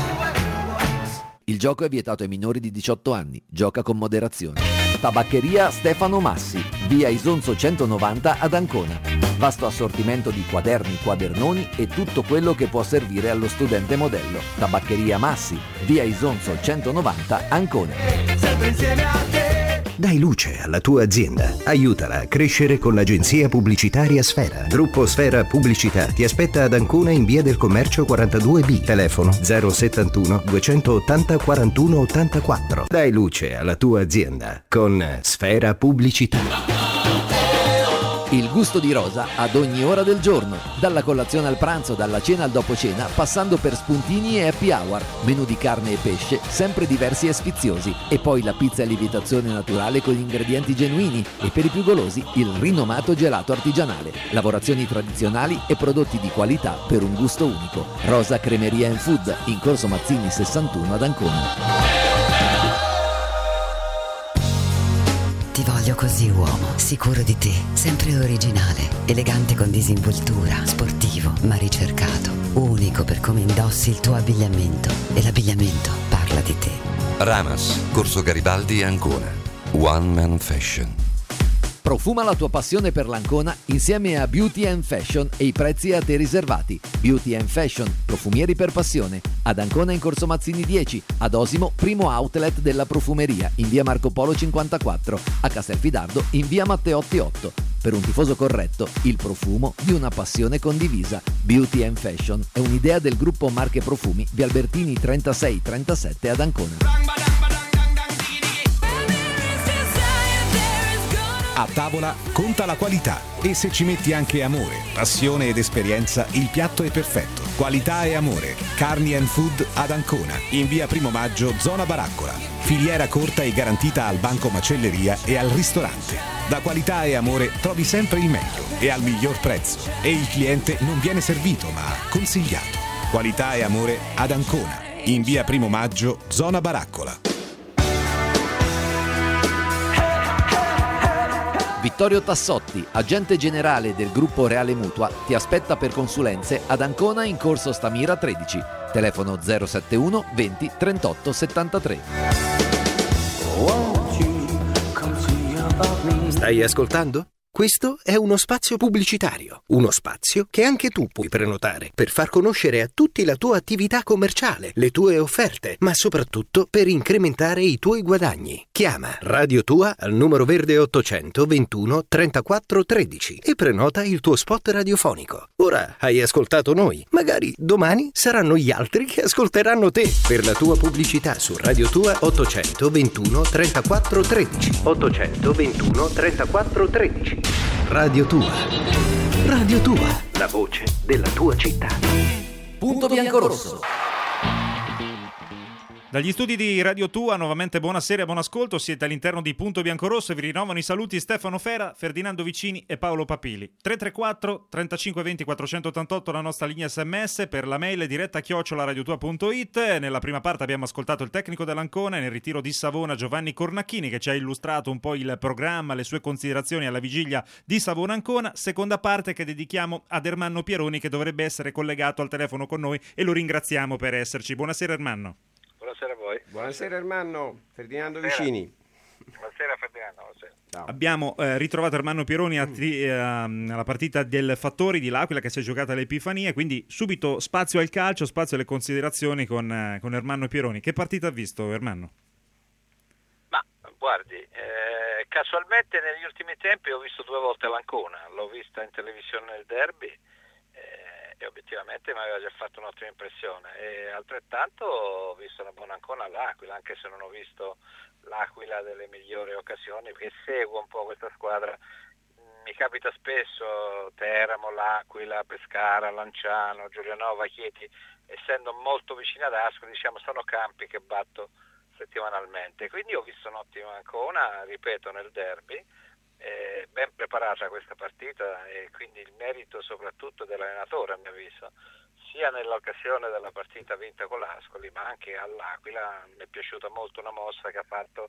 Il gioco è vietato ai minori di 18 anni, gioca con moderazione. Tabaccheria Stefano Massi, via Isonzo 190 ad Ancona. Vasto assortimento di quaderni, quadernoni e tutto quello che può servire allo studente modello. Tabaccheria Massi, via Isonzo 190 Ancona. Sempre insieme a te. Dai luce alla tua azienda. Aiutala a crescere con l'agenzia pubblicitaria Sfera. Gruppo Sfera Pubblicità ti aspetta ad Ancona in via del Commercio 42B. Telefono 071 280 41 84. Dai luce alla tua azienda con Sfera Pubblicità. Il gusto di Rosa ad ogni ora del giorno, dalla colazione al pranzo, dalla cena al dopo cena, passando per spuntini e happy hour, menù di carne e pesce, sempre diversi e sfiziosi, e poi la pizza a lievitazione naturale con ingredienti genuini e per i più golosi il rinomato gelato artigianale, lavorazioni tradizionali e prodotti di qualità per un gusto unico. Rosa Cremeria and Food, in Corso Mazzini 61 ad Ancona. Ti voglio così, uomo, sicuro di te, sempre originale, elegante con disinvoltura, sportivo ma ricercato, unico per come indossi il tuo abbigliamento, e l'abbigliamento parla di te. Ramas, Corso Garibaldi, Ancona. One Man Fashion. Profuma la tua passione per l'Ancona insieme a Beauty and Fashion e i prezzi a te riservati. Beauty and Fashion, profumieri per passione. Ad Ancona in Corso Mazzini 10, ad Osimo, primo outlet della profumeria in via Marco Polo 54, a Castelfidardo in via Matteotti 8. Per un tifoso corretto, il profumo di una passione condivisa. Beauty and Fashion è un'idea del gruppo Marche Profumi di Albertini 3637 ad Ancona. A tavola conta la qualità e se ci metti anche amore, passione ed esperienza, il piatto è perfetto. Qualità e amore. Carni and Food ad Ancona, in via Primo Maggio, zona Baraccola. Filiera corta e garantita al banco macelleria e al ristorante. Da Qualità e Amore trovi sempre il meglio e al miglior prezzo. E il cliente non viene servito ma consigliato. Qualità e Amore ad Ancona, in via Primo Maggio, zona Baraccola. Vittorio Tassotti, agente generale del gruppo Reale Mutua, ti aspetta per consulenze ad Ancona in Corso Stamira 13. Telefono 071 20 38 73. Stai ascoltando? Questo è uno spazio pubblicitario, uno spazio che anche tu puoi prenotare per far conoscere a tutti la tua attività commerciale, le tue offerte, ma soprattutto per incrementare i tuoi guadagni. Chiama Radio Tua al numero verde 800 21 34 13 e prenota il tuo spot radiofonico. Ora hai ascoltato noi, magari domani saranno gli altri che ascolteranno te. Per la tua pubblicità su Radio Tua 800 21 34 13 800 21 34 13. Radio Tua. Radio Tua, la voce della tua città. Punto biancorosso. Dagli studi di Radio Tua, nuovamente buonasera e buon ascolto. Siete all'interno di Punto Biancorosso e vi rinnovano i saluti Stefano Fera, Ferdinando Vicini e Paolo Papili. 334 35 20 488 la nostra linea SMS, per la mail diretta@radiotua.it. Nella prima parte abbiamo ascoltato il tecnico dell'Ancona e nel ritiro di Savona Giovanni Cornacchini, che ci ha illustrato un po' il programma, le sue considerazioni alla vigilia di Savona-Ancona. Seconda parte che dedichiamo ad Ermanno Pieroni, che dovrebbe essere collegato al telefono con noi e lo ringraziamo per esserci. Buonasera Ermanno. Buonasera a voi. Buonasera Ermanno, Ferdinando Vicini. Buonasera Ferdinando. Buonasera. Ciao. Abbiamo ritrovato Ermanno Pieroni alla partita del Fattori di L'Aquila, che si è giocata all'Epifania, quindi subito spazio al calcio, spazio alle considerazioni con Ermanno Pieroni. Che partita ha visto Ermanno? Ma guardi, casualmente negli ultimi tempi ho visto 2 volte l'Ancona, l'ho vista in televisione nel derby e obiettivamente mi aveva già fatto un'ottima impressione, e altrettanto ho visto una buona Ancona all'Aquila, anche se non ho visto l'Aquila delle migliori occasioni, perché seguo un po' questa squadra. Mi capita spesso Teramo, l'Aquila, Pescara, Lanciano, Giulianova, Chieti, essendo molto vicino ad Ascoli, diciamo sono campi che batto settimanalmente, quindi ho visto un'ottima Ancona, ripeto, nel derby. Ben preparata questa partita, e quindi il merito soprattutto dell'allenatore, a mio avviso, sia nell'occasione della partita vinta con l'Ascoli, ma anche all'Aquila. Mi è piaciuta molto una mossa che ha fatto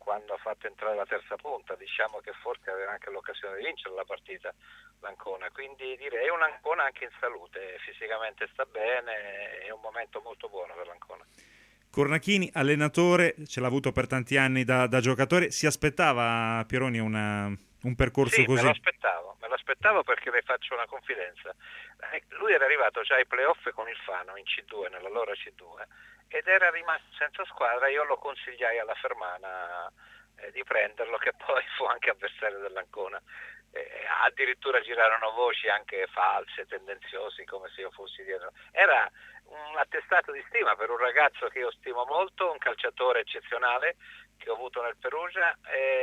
quando ha fatto entrare la terza punta, diciamo che forse aveva anche l'occasione di vincere la partita l'Ancona, quindi direi un Ancona anche in salute, fisicamente sta bene, è un momento molto buono per l'Ancona. Cornachini, allenatore, ce l'ha avuto per tanti anni da giocatore, si aspettava Pieroni un percorso così? Me lo aspettavo perché le faccio una confidenza. Lui era arrivato già ai playoff con il Fano in C2, nell'allora C2, ed era rimasto senza squadra. Io lo consigliai alla Fermana di prenderlo, che poi fu anche avversario dell'Ancona. Addirittura girarono voci anche false, tendenziosi, come se io fossi dietro. Era un attestato di stima per un ragazzo che io stimo molto, un calciatore eccezionale che ho avuto nel Perugia,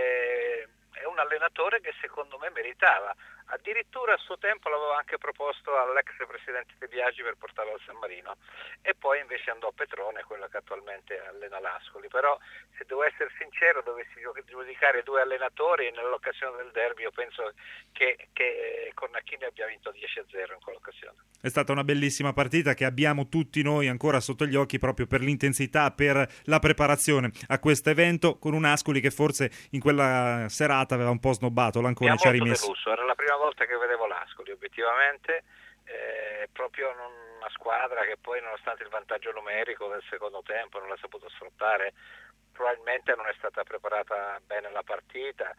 è un allenatore che secondo me meritava. Addirittura a suo tempo l'avevo anche proposto all'ex presidente De Biagi per portarlo al San Marino, e poi invece andò a Petrone, quello che attualmente allena l'Ascoli. Però se devo essere sincero, dovessi giudicare due allenatori nell'occasione del derby, io penso che Cornachini abbia vinto 10-0 in quell'occasione. È stata una bellissima partita che abbiamo tutti noi ancora sotto gli occhi, proprio per l'intensità, per la preparazione a questo evento, con un Ascoli che forse in quella serata aveva un po' snobbato, l'Ancona ci ha rimesso. Deluso. Era la prima volta che vedevo l'Ascoli, obiettivamente, proprio una squadra che poi, nonostante il vantaggio numerico del secondo tempo, non l'ha saputo sfruttare. Probabilmente non è stata preparata bene la partita,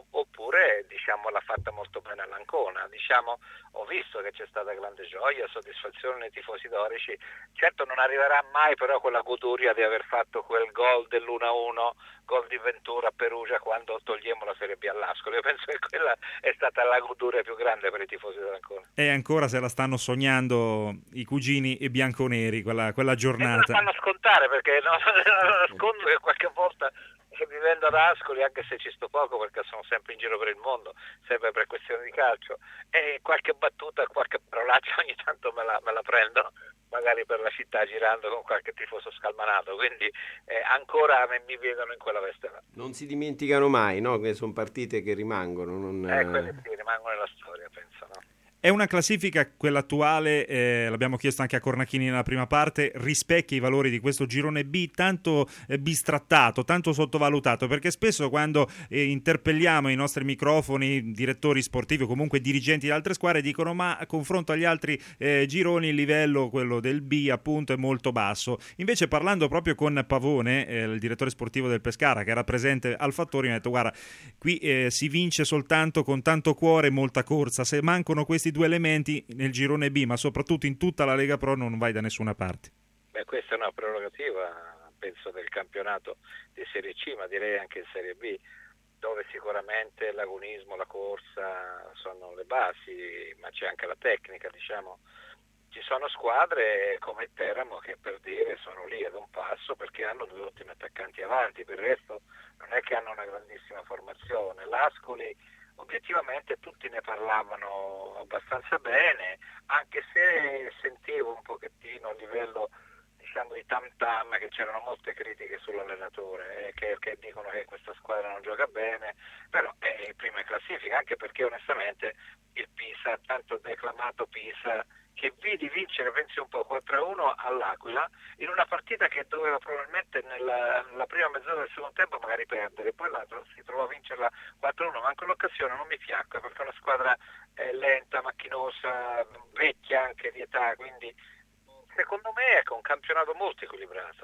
oppure diciamo l'ha fatta molto bene all'Ancona. Diciamo, ho visto che c'è stata grande gioia, soddisfazione nei tifosi dorici. Certo non arriverà mai però quella goduria di aver fatto quel gol dell'1-1, gol di Ventura a Perugia, quando togliemo la Serie B all'Ascoli. Io penso che quella è stata la goduria più grande per i tifosi dell'Ancona. E ancora se la stanno sognando i cugini e bianconeri quella giornata. E non la fanno scontare, perché non nascondo che qualche volta, vivendo ad Ascoli, anche se ci sto poco perché sono sempre in giro per il mondo, sempre per questioni di calcio, e qualche battuta, qualche parolaccia ogni tanto me la prendo, magari per la città girando con qualche tifoso scalmanato, quindi ancora mi vedono in quella veste là. Non si dimenticano mai, no? Che sono partite che rimangono. Quelle sì, rimangono nella storia, penso, no? È una classifica, quella attuale, l'abbiamo chiesto anche a Cornachini nella prima parte, rispecchia i valori di questo girone B, tanto bistrattato, tanto sottovalutato, perché spesso quando interpelliamo i nostri microfoni, direttori sportivi o comunque dirigenti di altre squadre, dicono ma a confronto agli altri gironi il livello, quello del B appunto, è molto basso. Invece, parlando proprio con Pavone, il direttore sportivo del Pescara, che era presente al Fattori, mi ha detto guarda, qui si vince soltanto con tanto cuore e molta corsa. Se mancano questi due elementi nel girone B, ma soprattutto in tutta la Lega Pro, non vai da nessuna parte. Questa è una prerogativa, penso, del campionato di Serie C, ma direi anche in Serie B, dove sicuramente l'agonismo, la corsa sono le basi, ma c'è anche la tecnica, diciamo. Ci sono squadre come il Teramo che, per dire, sono lì ad un passo perché hanno due ottimi attaccanti avanti, per il resto non è che hanno una grandissima formazione. L'Ascoli, obiettivamente, tutti ne parlavano abbastanza bene, anche se sentivo un pochettino a livello, diciamo, di tam tam, che c'erano molte critiche sull'allenatore, che dicono che questa squadra non gioca bene, però è prima in classifica, anche perché onestamente il Pisa, tanto declamato Pisa, che vidi vincere, pensi un po', 4-1 all'Aquila, in una partita che doveva probabilmente nella prima mezz'ora del secondo tempo magari perdere, poi si trovò a vincerla 4-1, ma anche l'occasione non mi piacque, perché è una squadra lenta, macchinosa, vecchia anche di età, quindi secondo me è un campionato molto equilibrato,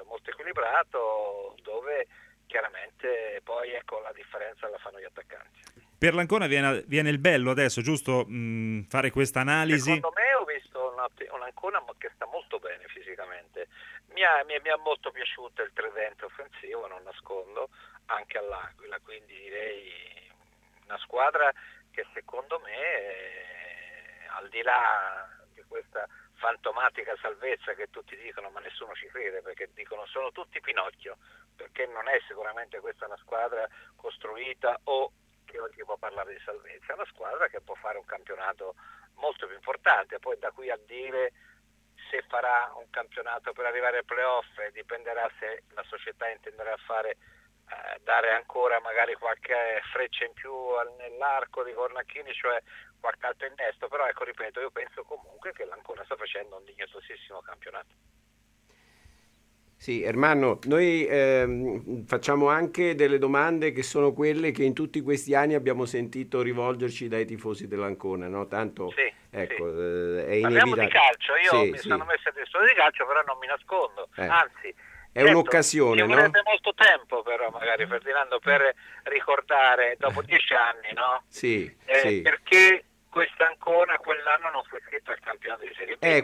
dove chiaramente poi la differenza la fanno gli attaccanti. Per l'Ancona viene il bello adesso, giusto, fare questa analisi? Secondo me ho visto un'Ancona che sta molto bene fisicamente. Mi ha molto piaciuto il tridente offensivo, non nascondo, anche all'Aquila, quindi direi una squadra che secondo me, al di là di questa fantomatica salvezza che tutti dicono, ma nessuno ci crede, perché dicono sono tutti Pinocchio, perché non è sicuramente questa una squadra costruita o che oggi può parlare di salvezza, è una squadra che può fare un campionato molto più importante. Poi da qui a dire se farà un campionato per arrivare ai playoff dipenderà se la società intenderà dare ancora magari qualche freccia in più nell'arco di Cornachini, cioè qualche altro innesto, però ecco, ripeto, io penso comunque che l'Ancona sta facendo un dignitosissimo campionato. Sì, Ermanno, noi facciamo anche delle domande che sono quelle che in tutti questi anni abbiamo sentito rivolgerci dai tifosi dell'Ancona, no? Tanto, Sì, ecco, sì. È Parliamo inevitabile. di calcio, io Sì, mi sì. sono messo a disposizione di calcio, però non mi nascondo, anzi... È un'occasione, ci vorrebbe molto tempo però magari, Ferdinando, per ricordare dopo 10 anni, no? Sì, sì. Perché questa Ancona quell'anno non fu iscritta al campionato di Serie B.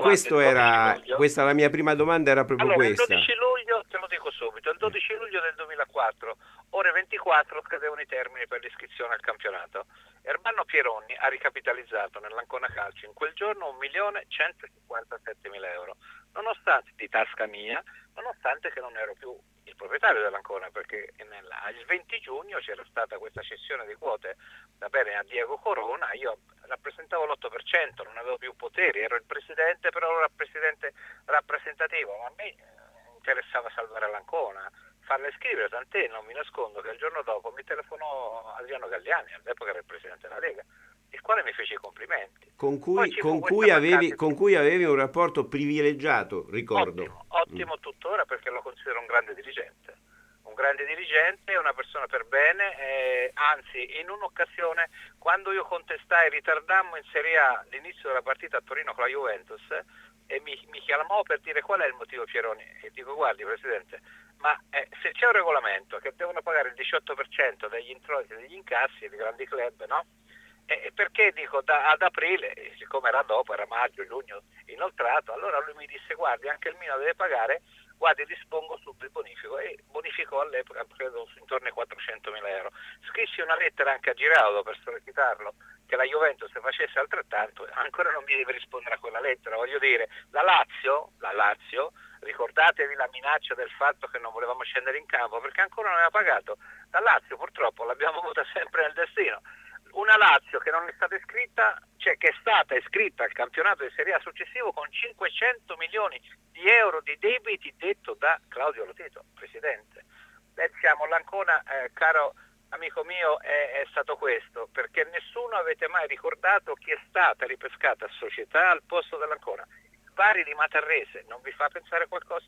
Questa la mia prima domanda era proprio allora, questa. Il 12 luglio, te lo dico subito, il 12 luglio del 2004, ore 24, scadevano i termini per l'iscrizione al campionato. Ermanno Pieroni ha ricapitalizzato nell'Ancona Calcio in quel giorno 1.157.000 euro, nonostante, di tasca mia, nonostante che non ero più il proprietario dell'Ancona, perché il 20 giugno c'era stata questa cessione di quote da bene a Diego Corona. Io rappresentavo l'8%, non avevo più poteri, ero il presidente, però ero il presidente rappresentativo, ma a me interessava salvare l'Ancona, farla iscrivere, tant'è, non mi nascondo che il giorno dopo mi telefonò Adriano Galliani, all'epoca era il presidente della Lega, il quale mi fece i complimenti. Con cui avevi un rapporto privilegiato, ricordo. Ottimo tuttora, perché lo considero un grande dirigente. Un grande dirigente, una persona per bene, anzi in un'occasione quando io contestai, ritardammo in Serie A l'inizio della partita a Torino con la Juventus e mi chiamò per dire qual è il motivo Pieroni, e dico guardi Presidente, ma se c'è un regolamento che devono pagare il 18% degli introiti, degli incassi dei grandi club, no? Perché dico ad aprile, siccome era dopo, era maggio, giugno inoltrato, allora lui mi disse guardi anche il Milan deve pagare, guardi dispongo subito il bonifico, e bonificò all'epoca credo intorno ai 400.000 euro. Scrissi una lettera anche a Giraudo per sollecitarlo che la Juventus facesse altrettanto, ancora non mi deve rispondere a quella lettera, voglio dire, la Lazio, ricordatevi la minaccia del fatto che non volevamo scendere in campo perché ancora non aveva pagato, la Lazio purtroppo l'abbiamo avuta sempre nel destino. Una Lazio che non è stata iscritta, cioè che è stata iscritta al campionato di Serie A successivo con 500 milioni di euro di debiti, detto da Claudio Lotito, presidente. Siamo l'Ancona, caro amico mio, è stato questo, perché nessuno avete mai ricordato chi è stata ripescata società al posto dell'Ancona. Bari di Matarrese, non vi fa pensare qualcosa?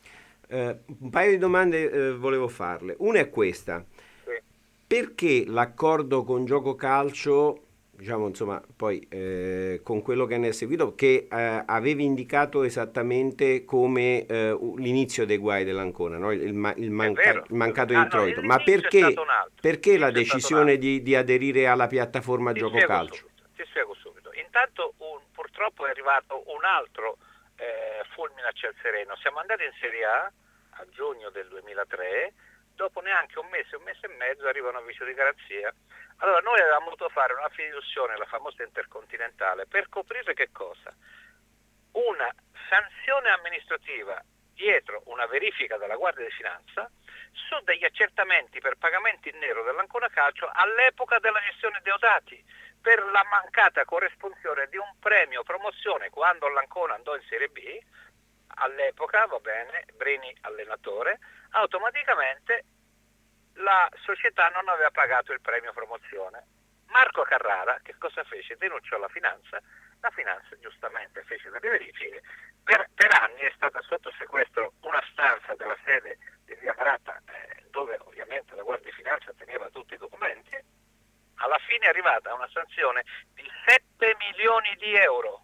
Un paio di domande volevo farle. Una è questa. Perché l'accordo con Gioco Calcio, diciamo insomma, poi con quello che ne è seguito, che avevi indicato esattamente come l'inizio dei guai dell'Ancona, no? il mancato introito, ma perché la decisione di aderire alla piattaforma Gioco Calcio? Ti spiego subito. Intanto purtroppo è arrivato un altro fulmine a ciel sereno. Siamo andati in Serie A giugno del 2003. Dopo neanche un mese e mezzo arriva un avviso di garanzia. Allora noi avevamo voluto fare una fiduzione, la famosa intercontinentale, per coprire che cosa? Una sanzione amministrativa dietro una verifica della Guardia di Finanza su degli accertamenti per pagamenti in nero dell'Ancona Calcio all'epoca della gestione Deodati, per la mancata corresponsione di un premio promozione quando l'Ancona andò in Serie B. All'epoca, va bene, Brini allenatore, automaticamente la società non aveva pagato il premio promozione. Marco Carrara che cosa fece? Denunciò la finanza giustamente fece delle verifiche. Per anni è stata sotto sequestro una stanza della sede di Via Maratta, dove ovviamente la Guardia di Finanza teneva tutti i documenti. Alla fine è arrivata una sanzione di 7 milioni di euro.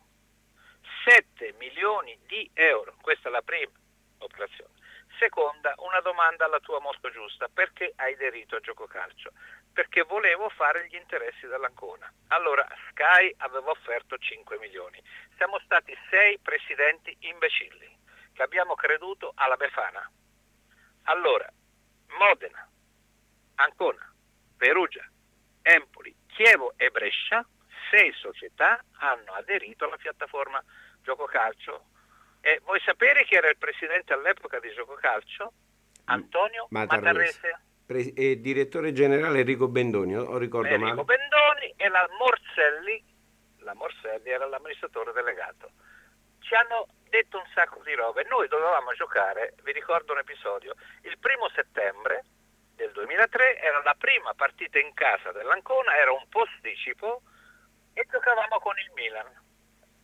7 milioni di euro, questa è la prima operazione. Seconda, una domanda alla tua molto giusta: perché hai aderito a Gioco Calcio? Perché volevo fare gli interessi dell'Ancona. Allora Sky aveva offerto 5 milioni. Siamo stati 6 presidenti imbecilli che abbiamo creduto alla Befana. Allora, Modena, Ancona, Perugia, Empoli, Chievo e Brescia, 6 società hanno aderito alla piattaforma Gioco Calcio. E vuoi sapere chi era il presidente all'epoca di Gioco Calcio? Antonio Matarrese. E direttore generale Enrico Bendoni, o ricordo male? Enrico Bendoni e la Morselli era l'amministratore delegato. Ci hanno detto un sacco di robe. Noi dovevamo giocare, vi ricordo un episodio, il 1 settembre del 2003 era la prima partita in casa dell'Ancona, era un posticipo e giocavamo con il Milan.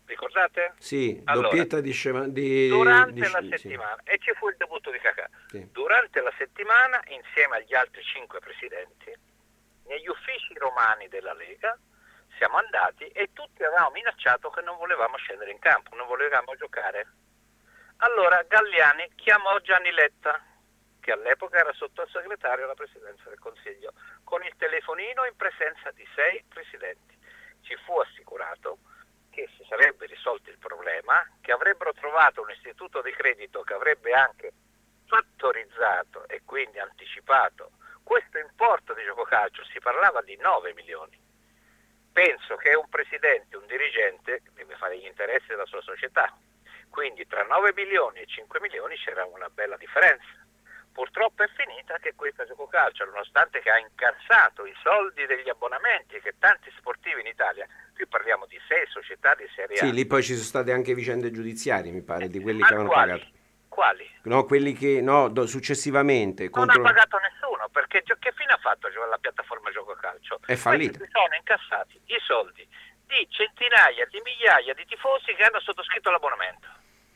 Ricordate? Sì, allora, doppietta durante la sì. settimana, e ci fu il debutto di Kakà. Sì. Durante la settimana, insieme agli altri 5 presidenti, negli uffici romani della Lega siamo andati e tutti avevamo minacciato che non volevamo scendere in campo, non volevamo giocare. Allora Galliani chiamò Gianni Letta, che all'epoca era sottosegretario alla Presidenza del Consiglio, con il telefonino in presenza di 6 presidenti. Ci fu assicurato che si sarebbe risolto il problema, che avrebbero trovato un istituto di credito che avrebbe anche fattorizzato e quindi anticipato questo importo di giococalcio. Si parlava di 9 milioni. Penso che un presidente, un dirigente deve fare gli interessi della sua società, quindi tra 9 milioni e 5 milioni c'era una bella differenza. Purtroppo è finita che questa giococalcio, nonostante che ha incassato i soldi degli abbonamenti che tanti sportivi in Italia, qui parliamo di 6 società di Serie A. Sì, lì poi ci sono state anche vicende giudiziarie, mi pare, di quelli che avevano pagato. Quali? No, quelli che successivamente. Non ha pagato nessuno, perché che fine ha fatto la piattaforma giococalcio? È fallita. Si sono incassati i soldi di centinaia di migliaia di tifosi che hanno sottoscritto l'abbonamento.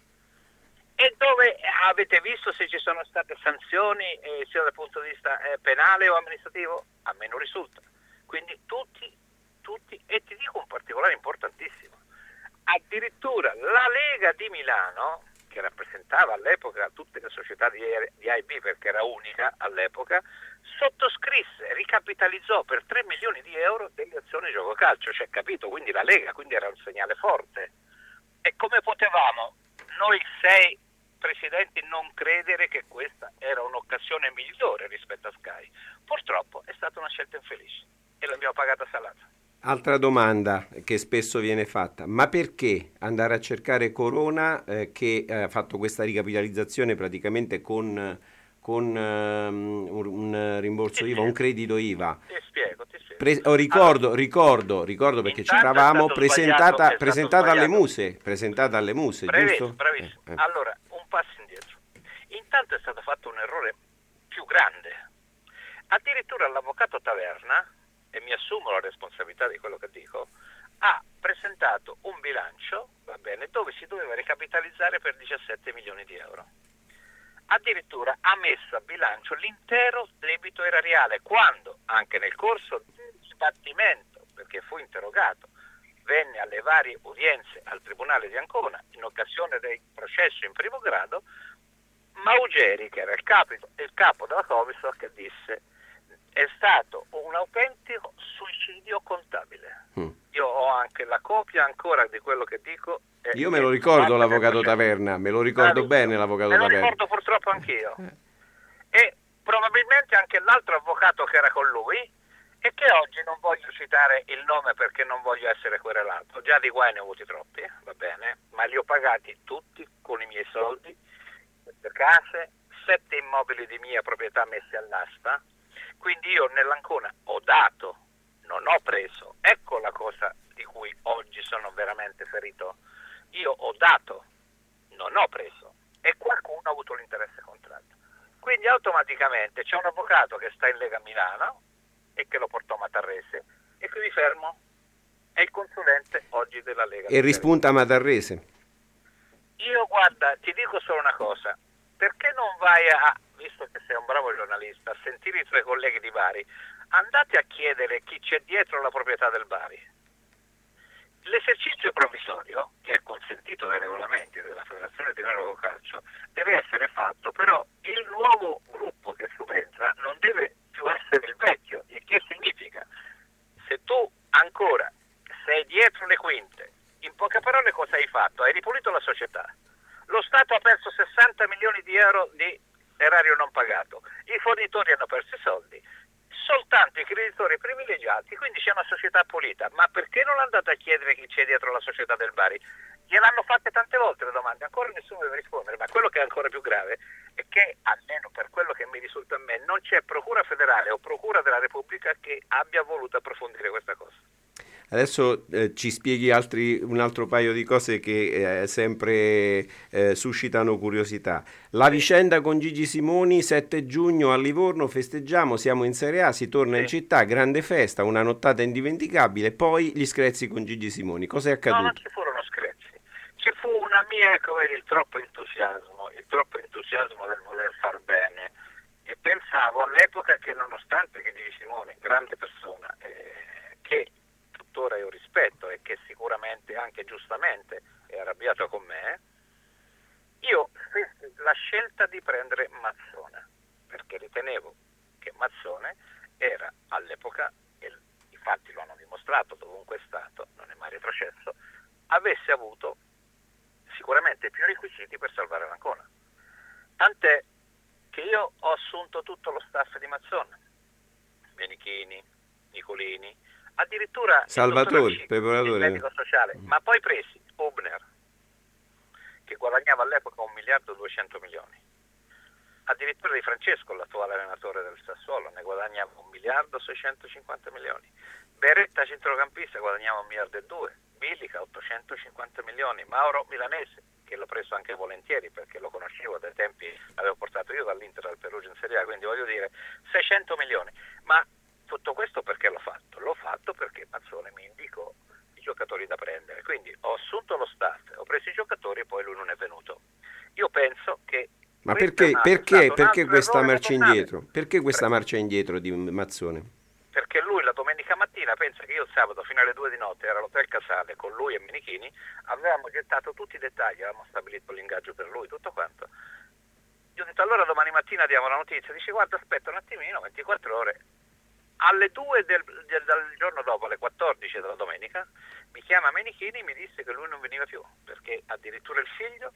E dove avete visto se ci sono state sanzioni sia dal punto di vista penale o amministrativo? A me non risulta. Quindi tutti, e ti dico un particolare importantissimo, addirittura la Lega di Milano, che rappresentava all'epoca tutte le società di AIB perché era unica all'epoca, sottoscrisse, ricapitalizzò per 3 milioni di euro delle azioni giococalcio, cioè capito? Quindi la Lega, quindi era un segnale forte. E come potevamo noi 6 presidenti non credere che questa era un'occasione migliore rispetto a Sky? Purtroppo è stata una scelta infelice e l'abbiamo pagata salata. Altra domanda che spesso viene fatta: ma perché andare a cercare Corona che ha fatto questa ricapitalizzazione praticamente con un rimborso IVA, un credito IVA? Ti spiego. Ricordo perché ci eravamo presentata alle Muse, bravissimo. giusto? Allora, un passo indietro. Intanto è stato fatto un errore più grande. Addirittura l'avvocato Taverna, e mi assumo la responsabilità di quello che dico, ha presentato un bilancio, va bene, dove si doveva ricapitalizzare per 17 milioni di euro. Addirittura ha messo a bilancio l'intero debito erariale, quando anche nel corso del dibattimento, perché fu interrogato, venne alle varie udienze al Tribunale di Ancona in occasione del processo in primo grado, Maugeri, che era il capo della Coviso, che disse: è stato un autentico suicidio contabile. Io ho anche la copia ancora di quello che dico. Io me lo ricordo l'avvocato Taverna, me lo ricordo bene l'avvocato Taverna. Me lo ricordo purtroppo anch'io. E probabilmente anche l'altro avvocato che era con lui, e che oggi non voglio citare il nome perché non voglio essere querelato. Già di guai ne ho avuti troppi, va bene, ma li ho pagati tutti con i miei soldi, 7 case, 7 immobili di mia proprietà messi all'asta. Quindi io nell'Ancona ho dato, non ho preso. Ecco la cosa di cui oggi sono veramente ferito. Io ho dato, non ho preso, e qualcuno ha avuto l'interesse contrario. Quindi automaticamente c'è un avvocato che sta in Lega Milano e che lo portò a Matarrese, e qui mi fermo. È il consulente oggi della Lega. E rispunta Matarrese. Io guarda, ti dico solo una cosa: perché non vai visto che sei un bravo giornalista, a sentire i tuoi colleghi di Bari, andate a chiedere chi c'è dietro la proprietà del Bari. L'esercizio provvisorio, che è consentito dai regolamenti della Federazione di Calcio, deve essere fatto, però il nuovo gruppo che subentra non deve più essere il vecchio. Il che significa, se tu ancora sei dietro le quinte, in poche parole cosa hai fatto? Hai ripulito la società. Lo Stato ha perso 60 milioni di euro di erario non pagato, i fornitori hanno perso i soldi, soltanto i creditori privilegiati, quindi c'è una società pulita. Ma perché non andate a chiedere chi c'è dietro la società del Bari? Gliel'hanno fatte tante volte le domande, ancora nessuno deve rispondere. Ma quello che è ancora più grave è che, almeno per quello che mi risulta a me, non c'è procura federale o procura della Repubblica che abbia voluto approfondire questa cosa. Adesso ci spieghi un altro paio di cose che sempre suscitano curiosità. La vicenda con Gigi Simoni, 7 giugno a Livorno, festeggiamo, siamo in Serie A, si torna in città, grande festa, una nottata indimenticabile, poi gli screzi con Gigi Simoni. Cosa è accaduto? No, non ci furono screzi. ecco, vedi, il troppo entusiasmo del voler far bene. E pensavo all'epoca che, nonostante che Di Simone, grande persona, che tuttora io rispetto e che sicuramente anche giustamente è arrabbiato con me, io feci la scelta di prendere Mazzone, perché ritenevo che Mazzone era all'epoca, e i fatti lo hanno dimostrato, dovunque è stato, non è mai retrocesso, avesse avuto sicuramente più requisiti per salvare l'Ancona. Tant'è che io ho assunto tutto lo staff di Mazzone, Menichini, Nicolini, addirittura Salvatori, il preparatore, medico sociale, ma poi presi Hubner, che guadagnava all'epoca 1.200.000.000, addirittura Di Francesco, l'attuale allenatore del Sassuolo, ne guadagnava 1.650.000.000, Beretta centrocampista guadagnava 1.200.000.000, Bilica 850.000.000, Mauro Milanese, che l'ho preso anche volentieri perché lo conoscevo dai tempi, l'avevo portato io dall'Inter al Perugia in Serie A, quindi voglio dire 600 milioni. Ma tutto questo perché l'ho fatto? L'ho fatto perché Mazzone mi indicò i giocatori da prendere, quindi ho assunto lo staff, ho preso i giocatori e poi lui non è venuto. Io penso che... Ma perché questa marcia indietro? Perché questa marcia indietro di Mazzone? Perché lui la domenica mattina, pensa che io il sabato fino alle 2 di notte ero all'Hotel Casale con lui e Menichini, avevamo gettato tutti i dettagli, avevamo stabilito l'ingaggio per lui, tutto quanto. Io ho detto allora domani mattina diamo la notizia, dice guarda aspetta un attimino, 24 ore. Alle 2 del giorno dopo, alle 14 della domenica, mi chiama Menichini e mi disse che lui non veniva più, perché addirittura il figlio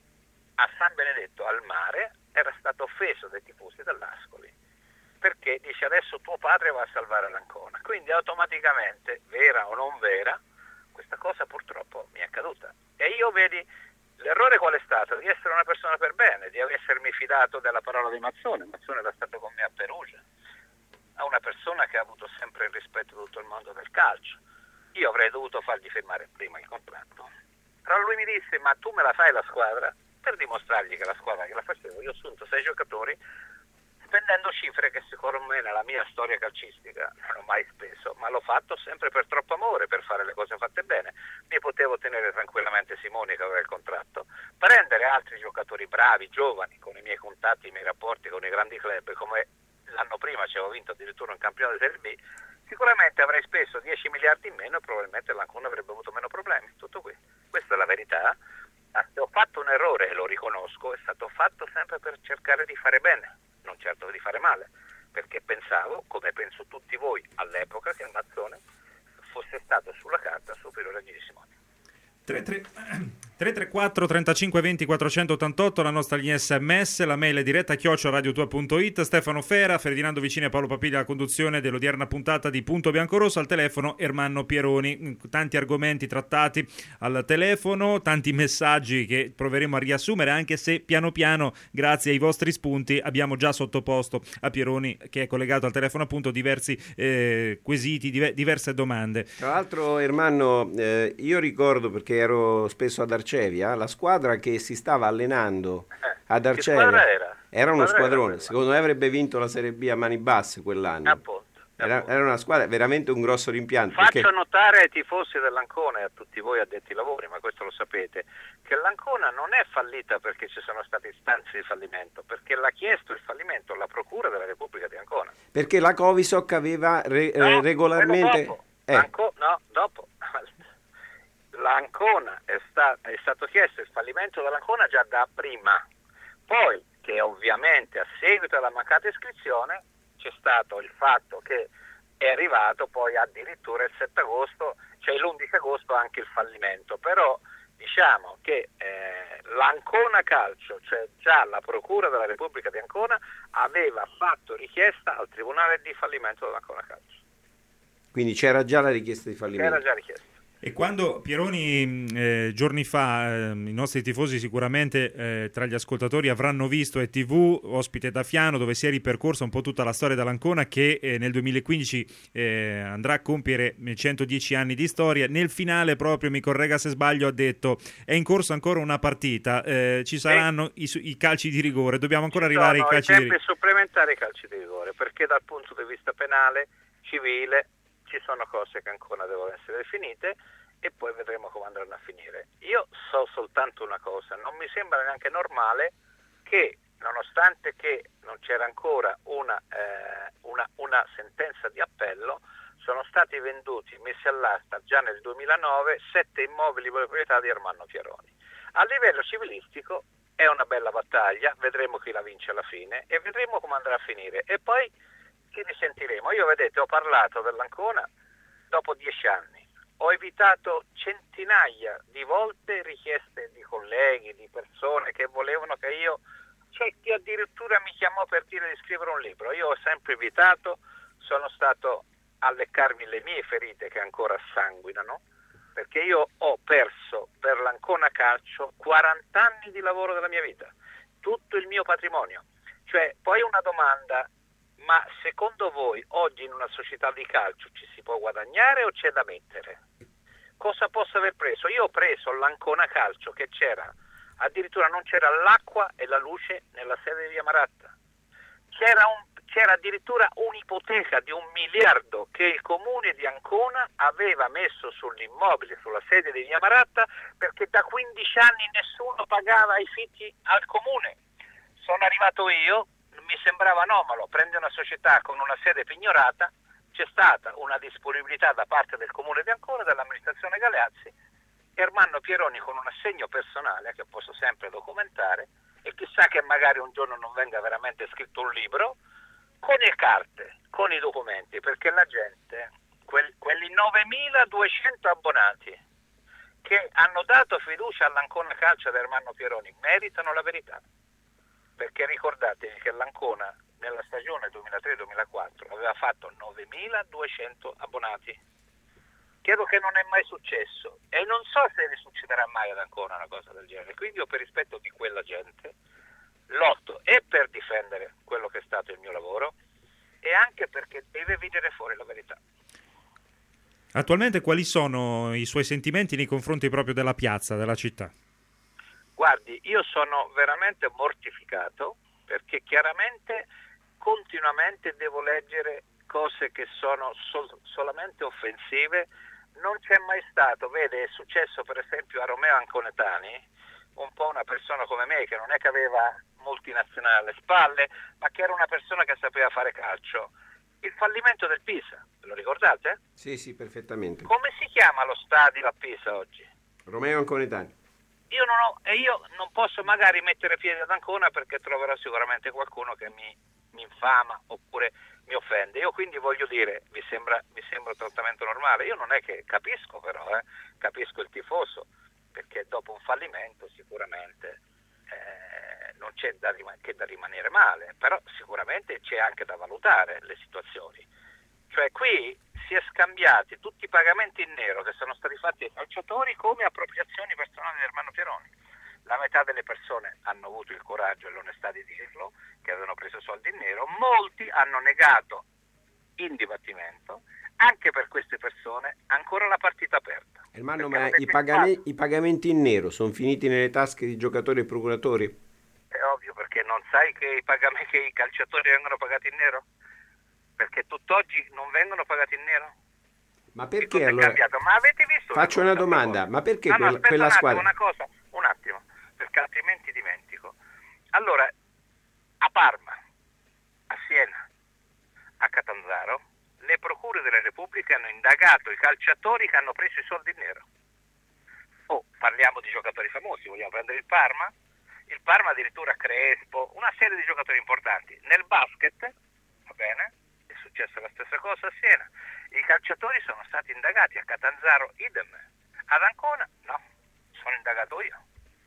a San Benedetto al mare era stato offeso dai tifosi dell'Ascoli, perché dice adesso tuo padre va a salvare l'Ancona, quindi automaticamente, vera o non vera, questa cosa purtroppo mi è accaduta. E io, vedi, l'errore qual è stato? Di essere una persona per bene, di essermi fidato della parola di Mazzone. Mazzone era stato con me a Perugia, a una persona che ha avuto sempre il rispetto di tutto il mondo del calcio. Io avrei dovuto fargli firmare prima il contratto, però lui mi disse ma tu me la fai la squadra? Per dimostrargli che la squadra che la facevo, io ho assunto 6 giocatori spendendo cifre che secondo me nella mia storia calcistica non ho mai speso, ma l'ho fatto sempre per troppo amore, per fare le cose fatte bene. Mi potevo tenere tranquillamente Simoni che aveva il contratto, prendere altri giocatori bravi, giovani, con i miei contatti, i miei rapporti con i grandi club, come l'anno prima ci avevo vinto addirittura un campionato di Serie B, sicuramente avrei speso 10 miliardi in meno e probabilmente l'Ancona avrebbe avuto meno problemi. Tutto qui. Questa è la verità. Se ho fatto un errore, e lo riconosco, è stato fatto sempre per cercare di fare bene, non certo di fare male, perché pensavo, come penso tutti voi all'epoca, che il Mazzone fosse stato sulla carta superiore a Di Simone. 334 35 20 488 la nostra linea SMS, la mail è diretta @radiotua.it. Stefano Fera, Ferdinando Vicini e Paolo Papiglia alla conduzione dell'odierna puntata di Punto Biancorosso, al telefono Ermanno Pieroni. Tanti argomenti trattati al telefono, tanti messaggi che proveremo a riassumere, anche se piano piano, grazie ai vostri spunti, abbiamo già sottoposto a Pieroni, che è collegato al telefono appunto, diversi quesiti, diverse domande. Tra l'altro Ermanno, io ricordo, perché ero spesso ad Arcevia, la squadra che si stava allenando ad Arcevia. Che squadra era uno squadrone, secondo me avrebbe vinto la Serie B a mani basse quell'anno. Era una squadra, veramente un grosso rimpianto. Faccio notare ai tifosi dell'Ancona e a tutti voi addetti ai lavori, ma questo lo sapete, che l'Ancona non è fallita perché ci sono state istanze di fallimento, perché l'ha chiesto il fallimento la Procura della Repubblica di Ancona. Perché la Covisoc aveva regolarmente... Dopo. L'Ancona è stato chiesto il fallimento dell'Ancona già da prima, poi che ovviamente a seguito della mancata iscrizione c'è stato il fatto che è arrivato poi addirittura il 7 agosto, cioè l'11 agosto anche il fallimento, però diciamo che l'Ancona Calcio, cioè già la Procura della Repubblica di Ancona, aveva fatto richiesta al Tribunale di fallimento dell'Ancona Calcio. Quindi c'era già la richiesta di fallimento? C'era già richiesta. E quando Pieroni giorni fa, i nostri tifosi sicuramente tra gli ascoltatori avranno visto ETV ospite da Fiano, dove si è ripercorsa un po' tutta la storia dell'Ancona, che nel 2015 andrà a compiere 110 anni di storia. Nel finale, proprio, mi corregga se sbaglio, ha detto è in corso ancora una partita, ci saranno i calci di rigore, dobbiamo ancora arrivare ai calci di rigore. Sempre supplementare i calci di rigore, perché dal punto di vista penale, civile, ci sono cose che ancora devono essere definite e poi vedremo come andranno a finire. Io so soltanto una cosa, non mi sembra neanche normale che, nonostante che non c'era ancora una sentenza di appello, sono stati venduti, messi all'asta già nel 2009, 7 immobili di proprietà di Ermanno Pieroni. A livello civilistico è una bella battaglia, vedremo chi la vince alla fine e vedremo come andrà a finire. E poi ci risentiremo. Io, vedete, ho parlato dell'Ancona dopo 10 anni. Ho evitato centinaia di volte richieste di colleghi, di persone che volevano che io... C'è chi addirittura mi chiamò per dire di scrivere un libro. Io ho sempre evitato, sono stato a leccarmi le mie ferite che ancora sanguinano, perché io ho perso per l'Ancona Calcio 40 anni di lavoro della mia vita, tutto il mio patrimonio. Cioè, poi una domanda, ma secondo voi oggi in una società di calcio ci si può guadagnare o c'è da mettere? Cosa posso aver preso? Io ho preso l'Ancona Calcio che c'era, addirittura non c'era l'acqua e la luce nella sede di Via Maratta. C'era addirittura un'ipoteca di 1 miliardo che il comune di Ancona aveva messo sull'immobile, sulla sede di Via Maratta, perché da 15 anni nessuno pagava i fitti al comune. Sono arrivato io, mi sembrava anomalo, prende una società con una sede pignorata, c'è stata una disponibilità da parte del comune di Ancona, dell'amministrazione Galeazzi, Ermanno Pieroni con un assegno personale che posso sempre documentare, e chissà che magari un giorno non venga veramente scritto un libro, con le carte, con i documenti, perché la gente, quelli 9.200 abbonati che hanno dato fiducia all'Ancona Calcio ad Ermanno Pieroni meritano la verità, perché ricordatevi che l'Ancona nella stagione 2003-2004 aveva fatto 9.200 abbonati. Credo che non è mai successo e non so se risuccederà mai ad Ancona una cosa del genere, quindi io, per rispetto di quella gente, lotto e per difendere quello che è stato il mio lavoro e anche perché deve venire fuori la verità. Attualmente quali sono i suoi sentimenti nei confronti proprio della piazza, della città? Guardi, io sono veramente mortificato perché chiaramente continuamente devo leggere cose che sono solamente offensive. Non c'è mai stato, vede, è successo per esempio a Romeo Anconetani, un po' una persona come me che non è che aveva multinazionale alle spalle, ma che era una persona che sapeva fare calcio. Il fallimento del Pisa, ve lo ricordate? Sì, perfettamente. Come si chiama lo stadio a Pisa oggi? Romeo Anconetani. Io non posso magari mettere piede ad Ancona perché troverò sicuramente qualcuno che mi infama oppure mi offende. Io quindi voglio dire, mi sembra un trattamento normale. Io non è che capisco, però capisco il tifoso, perché dopo un fallimento sicuramente non c'è che da rimanere male, però sicuramente c'è anche da valutare le situazioni. Cioè qui si è scambiati tutti i pagamenti in nero che sono stati fatti ai calciatori come appropriazioni personali di Ermanno Pieroni. La metà delle persone hanno avuto il coraggio e l'onestà di dirlo, che avevano preso soldi in nero, molti hanno negato in dibattimento. Anche per queste persone ancora la partita aperta. Ermanno, ma i pagamenti in nero sono finiti nelle tasche di giocatori e procuratori? È ovvio, perché non sai che i calciatori vengono pagati in nero? Perché tutt'oggi non vengono pagati in nero? Ma perché allora? Ma avete visto? Faccio una domanda, ma perché aspetta, quella squadra? Un attimo, perché altrimenti dimentico. Allora, a Parma, a Siena, a Catanzaro, le procure della Repubblica hanno indagato i calciatori che hanno preso i soldi in nero. Parliamo di giocatori famosi, vogliamo prendere il Parma? Il Parma addirittura Crespo, una serie di giocatori importanti. Nel basket, va bene, è successa la stessa cosa a Siena. I calciatori sono stati indagati, a Catanzaro idem. Ad Ancona no, sono indagato io.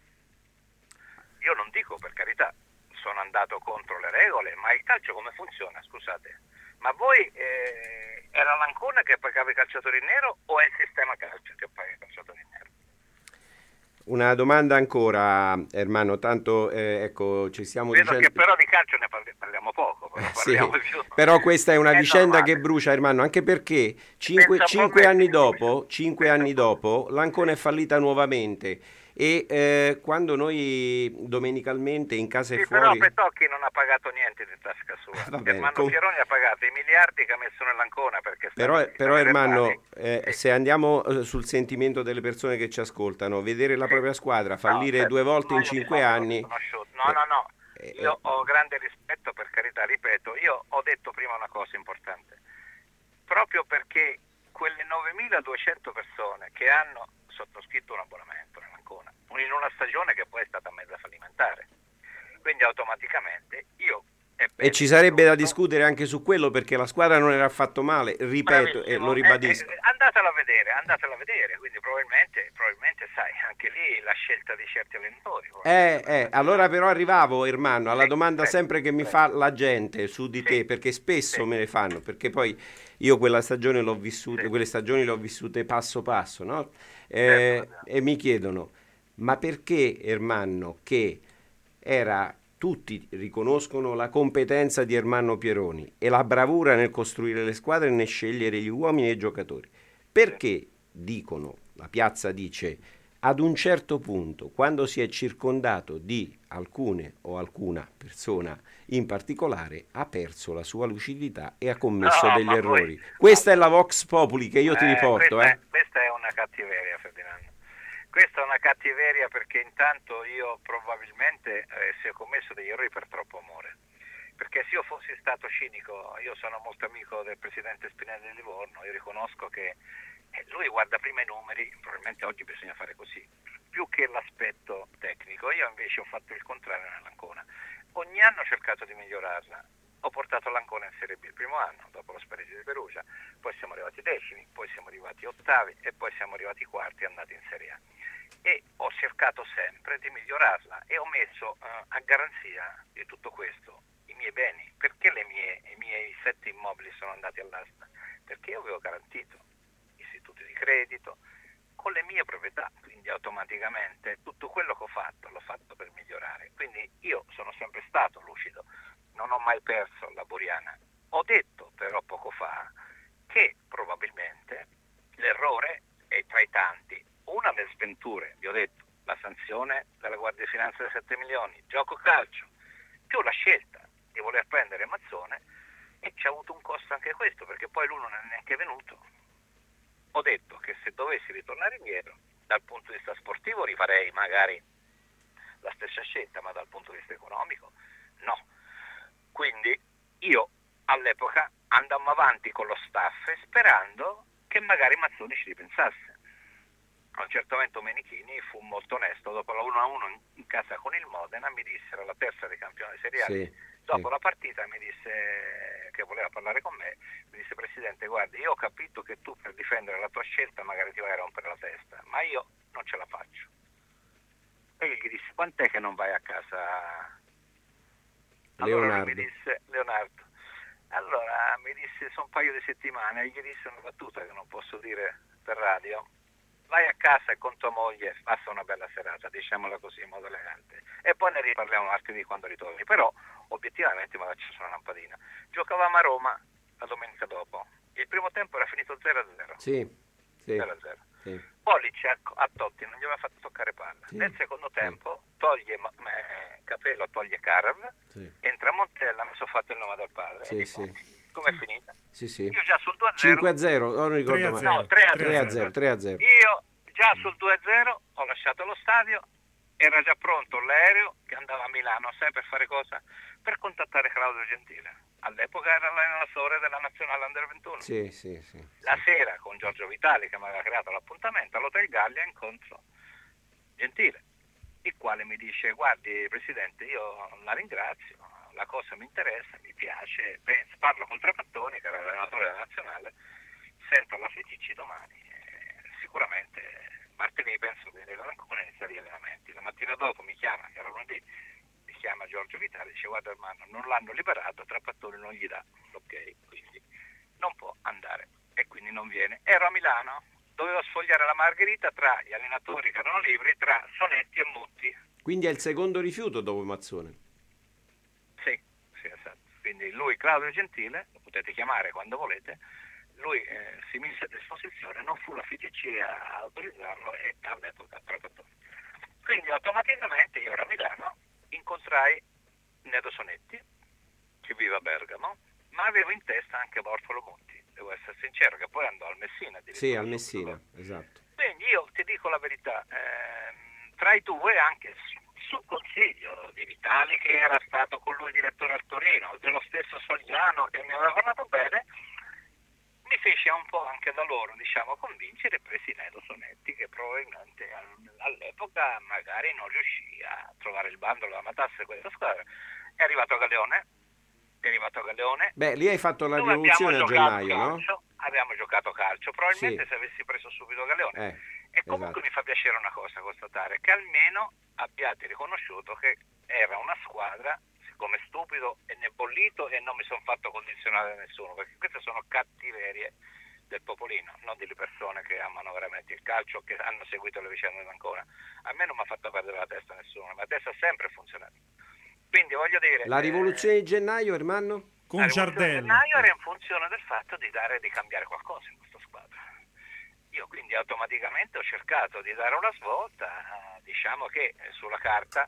Io non dico, per carità, sono andato contro le regole, ma il calcio come funziona, scusate? Ma voi era l'Ancona che pagava i calciatori in nero o è il sistema calcio che paga i calciatori in nero? Una domanda ancora, Ermanno, tanto ecco, ci stiamo dicendo... Che però di calcio ne parliamo poco, parliamo sì, però questa è una vicenda normale che brucia, Ermanno, anche perché 5 anni dopo l'Ancona è fallita nuovamente E quando noi domenicalmente in casa e Sì, fuori... però Petocchi non ha pagato niente di tasca sua. Va bene, Ermanno Pieroni ha pagato i miliardi che ha messo nell'Ancona, perché Però stanno Ermanno, se andiamo sul sentimento delle persone che ci ascoltano, vedere la propria squadra fallire 2 volte in 5 anni... No. Io ho grande rispetto, per carità, ripeto, io ho detto prima una cosa importante. Proprio perché quelle 9.200 persone che hanno sottoscritto un abbonamento nell'Ancona, in una stagione che poi è stata mezza fallimentare, quindi automaticamente io... E ci sarebbe da discutere anche su quello, perché la squadra non era affatto male, ripeto e lo ribadisco. Andatela a vedere, quindi probabilmente sai, anche lì la scelta di certi allenatori. Allora però arrivavo, Ermanno, alla domanda sempre che mi fa la gente su di te, perché spesso me ne fanno, perché poi io quella stagione l'ho vissuta, quelle stagioni le ho vissute passo passo, no? E mi chiedono, ma perché, Ermanno, che tutti riconoscono la competenza di Ermanno Pieroni e la bravura nel costruire le squadre e nel scegliere gli uomini e i giocatori? Perché dicono, la piazza dice, ad un certo punto, quando si è circondato di alcune o alcuna persona in particolare, ha perso la sua lucidità e ha commesso degli errori? Questa è la Vox Populi che io ti riporto. Questa è una cattiveria, Ferdinando. Questa è una cattiveria, perché intanto io probabilmente si è commesso degli errori per troppo amore. Perché se io fossi stato cinico, io sono molto amico del presidente Spinelli di Livorno, io riconosco che lui guarda prima i numeri, probabilmente oggi bisogna fare così, più che l'aspetto tecnico. Io invece ho fatto il contrario nell'Ancona. Ogni anno ho cercato di migliorarla. Ho portato l'Ancona in Serie B il primo anno, dopo lo spareggio di Perugia, poi siamo arrivati decimi, poi siamo arrivati ottavi e poi siamo arrivati quarti e andati in Serie A. E ho cercato sempre di migliorarla e ho messo a garanzia di tutto questo i miei beni. Perché i miei 7 immobili sono andati all'asta? Perché io avevo garantito istituti di credito con le mie proprietà, quindi automaticamente tutto quello che ho fatto l'ho fatto per migliorare. Quindi io sono sempre stato lucido, non ho mai perso la Buriana. Ho detto però poco fa che probabilmente l'errore è tra i tanti. Una delle sventure, vi ho detto, la sanzione della Guardia di Finanza di 7 milioni, gioco calcio, più la scelta di voler prendere Mazzone, e ci ha avuto un costo anche questo, perché poi lui non è neanche venuto. Ho detto che se dovessi ritornare indietro, dal punto di vista sportivo rifarei magari la stessa scelta, ma dal punto di vista economico no. Quindi io all'epoca andammo avanti con lo staff sperando che magari Mazzoni ci ripensasse. A un certo momento Menichini fu molto onesto, dopo la 1-1 in casa con il Modena mi disse, era la terza dei campioni seriali, dopo la partita mi disse che voleva parlare con me, mi disse: Presidente, guardi, io ho capito che tu per difendere la tua scelta magari ti vai a rompere la testa, ma io non ce la faccio. E io gli disse: quant'è che non vai a casa? Allora mi disse Leonardo. Allora mi disse: sono un paio di settimane, e gli disse una battuta che non posso dire per radio: vai a casa e con tua moglie passa una bella serata, diciamola così in modo elegante, e poi ne riparliamo martedì quando ritorni. Però obiettivamente mi faccio una lampadina. Giocavamo a Roma la domenica dopo, il primo tempo era finito 0-0. Sì. 0-0. Sì. Polic a Totti non gli aveva fatto toccare palla. Sì. Nel secondo tempo toglie Capello, toglie Carav, entra Montella, mi sono fatto il nome del padre. Com'è finita? Sì. Io già sul 2-0 5-0, non ricordo male. No, 3-0. Io già sul 2-0 ho lasciato lo stadio, era già pronto l'aereo che andava a Milano, sai per fare cosa? Per contattare Claudio Gentile. All'epoca era l'allenatore della nazionale Under 21. Sì. La sera con Giorgio Vitali, che mi aveva creato l'appuntamento all'Hotel Gallia, incontro Gentile, il quale mi dice: guardi Presidente, io la ringrazio, la cosa mi interessa, mi piace, parlo con Trapattoni, che era l'allenatore della nazionale, sento la FCC domani, sicuramente martedì penso che venire ancora iniziare gli allenamenti. La mattina dopo mi chiama, che era lunedì, mi chiama Giorgio Vitali, dice: guarda Ermanno, non l'hanno liberato, Trapattoni non gli dà l'ok, quindi non può andare, e quindi non viene. Ero a Milano, dovevo sfogliare la Margherita tra gli allenatori che erano liberi, tra Sonetti e Mutti. Quindi è il secondo rifiuto dopo Mazzone? Sì, esatto. Quindi lui, Claudio Gentile, lo potete chiamare quando volete, lui si mise a disposizione, non fu la FCC a autorizzarlo, e all'epoca Trapattoni. Quindi automaticamente io ero a Milano, incontrai Nedo Sonetti, che vive a Bergamo, ma avevo in testa anche Bortolo Monti, devo essere sincero, che poi andò al Messina. Sì, al Messina, esatto. Quindi io ti dico la verità, tra i due, anche sul consiglio di Vitali, che era stato con lui direttore al Torino, dello stesso Sogliano che mi aveva parlato bene, mi fece un po' anche da loro, diciamo, convincere, presi Nedo Sonetti, che probabilmente all'epoca magari non riuscì a trovare il bandolo da matasse questa squadra. È arrivato Galeone. Beh, lì hai fatto la rivoluzione a gennaio, no? Abbiamo giocato calcio, probabilmente Sì. se avessi preso subito Galeone. E esatto. comunque mi fa piacere una cosa constatare, che almeno abbiate riconosciuto che era una squadra, siccome stupido e ne bollito, e non mi sono fatto condizionare da nessuno, perché queste sono cattiverie del popolino, non delle persone che amano veramente il calcio, che hanno seguito le vicende d'Ancona. A me non mi ha fatto perdere la testa nessuno, la testa ha sempre funzionato. Quindi voglio dire, La rivoluzione di gennaio, Ermanno? Con Giardello. gennaio era in funzione del fatto di cambiare qualcosa in questa squadra. Io quindi automaticamente ho cercato di dare una svolta, diciamo che sulla carta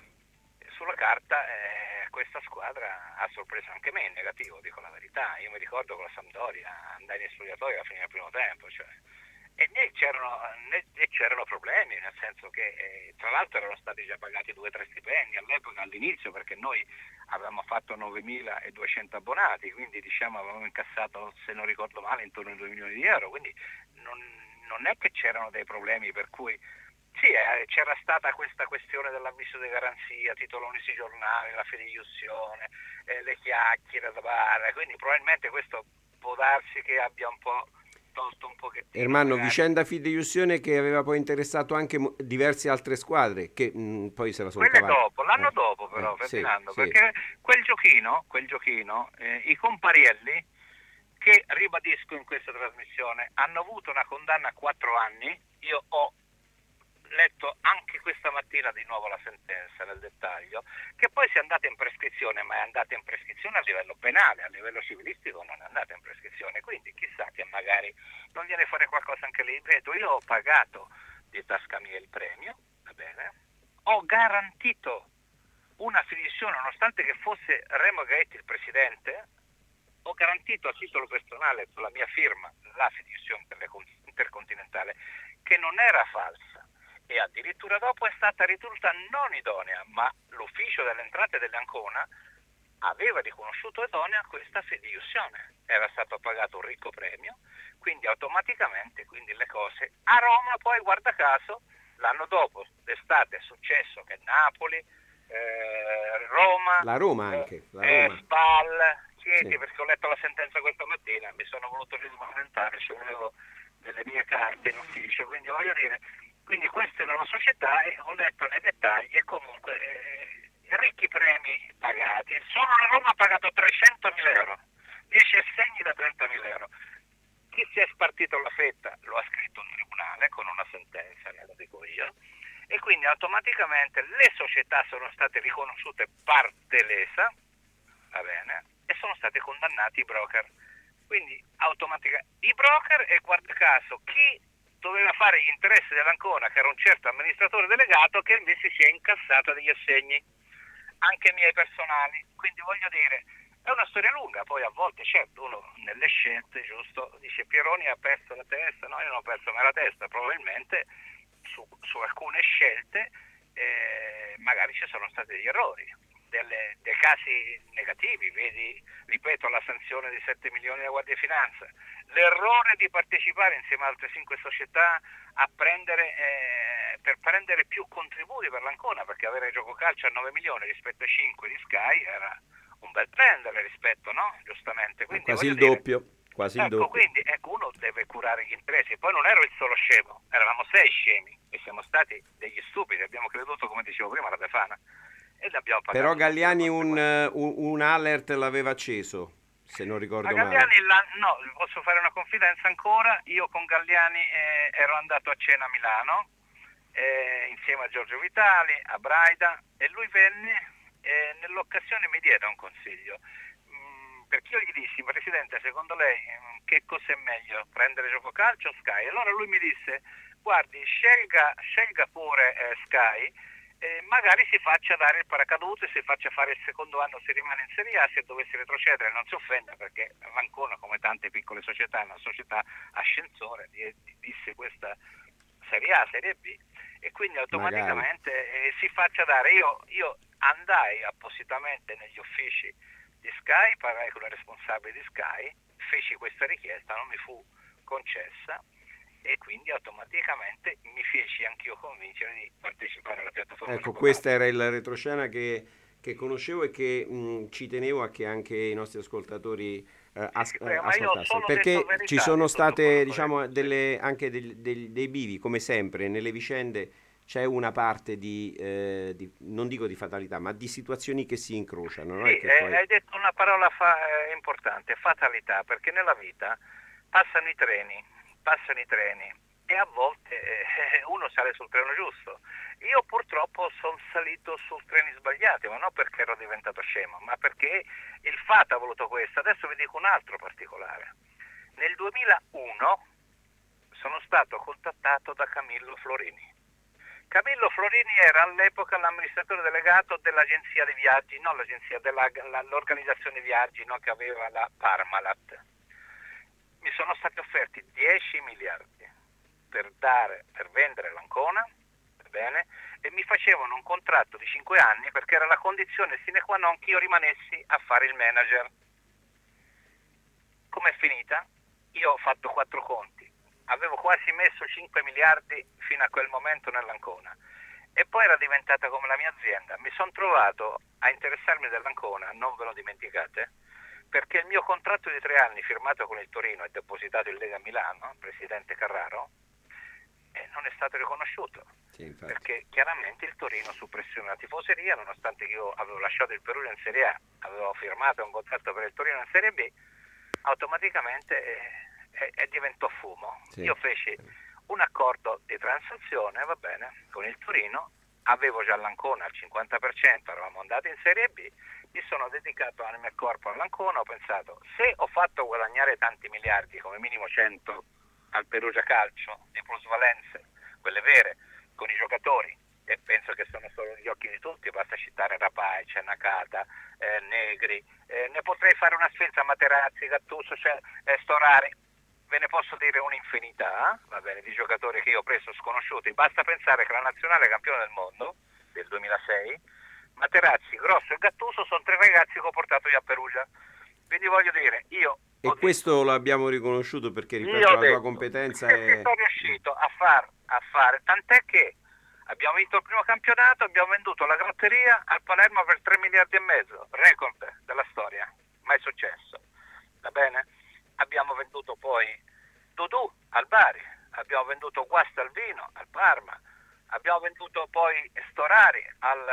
questa squadra ha sorpreso anche me in negativo, dico la verità. Io mi ricordo con la Sampdoria andai in spogliatoio alla fine del primo tempo, e né c'erano problemi, nel senso che tra l'altro erano stati già pagati 2 o 3 stipendi all'epoca, all'inizio, perché noi avevamo fatto 9.200 abbonati, quindi diciamo avevamo incassato, se non ricordo male, intorno ai 2 milioni di euro, quindi non è che c'erano dei problemi per cui sì, c'era stata questa questione dell'avviso di garanzia, titoloni sui giornali, la fideiussione, le chiacchiere da bar, quindi probabilmente questo può darsi che abbia un po' tolto un pochettino. Ermanno, magari. vicenda fideiussione che aveva poi interessato anche diverse altre squadre che poi se la sono Quelle cavate. dopo, l'anno dopo però, sì, Ferdinando, sì. perché quel giochino, i Comparielli, che ribadisco in questa trasmissione, hanno avuto una condanna a 4 anni, io ho letto anche questa mattina di nuovo la sentenza nel dettaglio, che poi si è andata in prescrizione, ma è andata in prescrizione a livello penale, a livello civilistico non è andata in prescrizione, quindi chissà che magari non viene fuori qualcosa anche lì. Vedo, io ho pagato di tasca mia il premio, va bene, ho garantito una fiduzione, nonostante che fosse Remo Gaetti il presidente, ho garantito a titolo personale con la mia firma la fiduzione intercontinentale, che non era falsa. E addirittura dopo è stata ritenuta non idonea, ma l'ufficio delle entrate dell'Ancona aveva riconosciuto idonea questa fiduzione. Era stato pagato un ricco premio, quindi automaticamente le cose. A Roma poi, guarda caso, l'anno dopo, d'estate, è successo che Napoli, Roma, La Roma anche, la Roma. Spal, Chieti, Sì. perché ho letto la sentenza questa mattina, mi sono voluto rismontare, avevo delle mie carte in ufficio, quindi voglio dire, quindi questa era una società e ho letto nei dettagli e comunque ricchi premi pagati. Solo la Roma ha pagato 300.000 euro, 10 assegni da 30.000 euro. Chi si è spartito la fetta lo ha scritto il tribunale con una sentenza, lo dico io, e quindi automaticamente le società sono state riconosciute parte lesa, va bene, e sono stati condannati i broker. Quindi automaticamente i broker, e guarda caso chi doveva fare gli interessi dell'Ancona, che era un certo amministratore delegato, che invece si è incassato degli assegni, anche miei personali. Quindi voglio dire, è una storia lunga, poi a volte certo uno nelle scelte, giusto, dice Pieroni ha perso la testa, no, io non ho perso mai la testa, probabilmente su alcune scelte magari ci sono stati degli errori, dei casi negativi, vedi, ripeto, la sanzione di 7 milioni della Guardia di Finanza, l'errore di partecipare insieme ad altre 5 società a per prendere più contributi per l'Ancona, perché avere Gioco Calcio a 9 milioni rispetto ai 5 di Sky era un bel prendere rispetto, no? Giustamente. Quindi, Quasi il voglio dire, doppio. Quasi il ecco, doppio. quindi uno deve curare gli interessi. Poi non ero il solo scemo, eravamo 6 scemi e siamo stati degli stupidi, abbiamo creduto, come dicevo prima, alla Befana e l'abbiamo pagato. Però Galliani un alert l'aveva acceso, se non ricordo male. Galliani, no, posso fare una confidenza ancora. Io con Galliani ero andato a cena a Milano insieme a Giorgio Vitali, a Braida, e lui venne e nell'occasione mi diede un consiglio, perché io gli dissi: Presidente, secondo lei che cos'è meglio, prendere Gioco Calcio o Sky? Allora lui mi disse: guardi, scelga pure Sky, magari si faccia dare il paracadute, si faccia fare il secondo anno se rimane in Serie A, se dovesse retrocedere non si offenda, perché l'Ancona, come tante piccole società, è una società ascensore, disse questa Serie A, Serie B, e quindi automaticamente si faccia dare. Io andai appositamente negli uffici di Sky, parlai con la responsabile di Sky, feci questa richiesta, non mi fu concessa, e quindi automaticamente mi feci anch'io convincere di partecipare alla piattaforma. Ecco, questa era il retroscena che conoscevo e che ci tenevo a che anche i nostri ascoltatori ascoltassero, perché ci sono state, diciamo, anche dei bivi, come sempre nelle vicende. C'è una parte di non dico di fatalità, ma di situazioni che si incrociano. No? Sì, poi... hai detto una parola importante, fatalità, perché nella vita passano i treni e a volte uno sale sul treno giusto. Io purtroppo sono salito su treni sbagliati, ma non perché ero diventato scemo, ma perché il fato ha voluto questo. Adesso vi dico un altro particolare. Nel 2001 sono stato contattato da Camillo Florini. Camillo Florini era all'epoca l'amministratore delegato dell'agenzia dei viaggi, non l'agenzia dell'organizzazione viaggi, no, che aveva la Parmalat. Mi sono stati offerti 10 miliardi per vendere l'Ancona, bene, e mi facevano un contratto di 5 anni perché era la condizione sine qua non che io rimanessi a fare il manager. Com'è finita? Io ho fatto 4 conti. Avevo quasi messo 5 miliardi fino a quel momento nell'Ancona e poi era diventata come la mia azienda. Mi sono trovato a interessarmi dell'Ancona, non ve lo dimenticate, perché il mio contratto di 3 anni firmato con il Torino e depositato in Lega Milano, presidente Carraro, non è stato riconosciuto, perché chiaramente il Torino suppressione la tifoseria, nonostante che io avevo lasciato il Perugia in Serie A, avevo firmato un contratto per il Torino in Serie B, automaticamente diventò fumo. Sì. Io feci un accordo di transazione, va bene, con il Torino, avevo già l'Ancona al 50%, eravamo andati in Serie B, mi sono dedicato al mio corpo all'Ancona, ho pensato, se ho fatto guadagnare tanti miliardi, come minimo 100 al Perugia Calcio, di plusvalenze, quelle vere, con i giocatori, e penso che sono solo negli occhi di tutti, basta citare Rapaic, Nakata, Negri, ne potrei fare una sfilza, Materazzi, Gattuso, Storari, ve ne posso dire un'infinità, va bene, di giocatori che io ho preso sconosciuti. Basta pensare che la nazionale campione del mondo del 2006, Materazzi, Grosso e Gattuso sono 3 ragazzi che ho portato io a Perugia. Quindi voglio dire, e questo l'abbiamo riconosciuto perché, ripeto, la tua competenza è... sono riuscito a fare, tant'è che abbiamo vinto il primo campionato, abbiamo venduto la grotteria al Palermo per 3 miliardi e mezzo, record della storia, mai successo, va bene? Abbiamo venduto poi Dudu al Bari, abbiamo venduto Guastalvino al Parma, abbiamo venduto poi Storari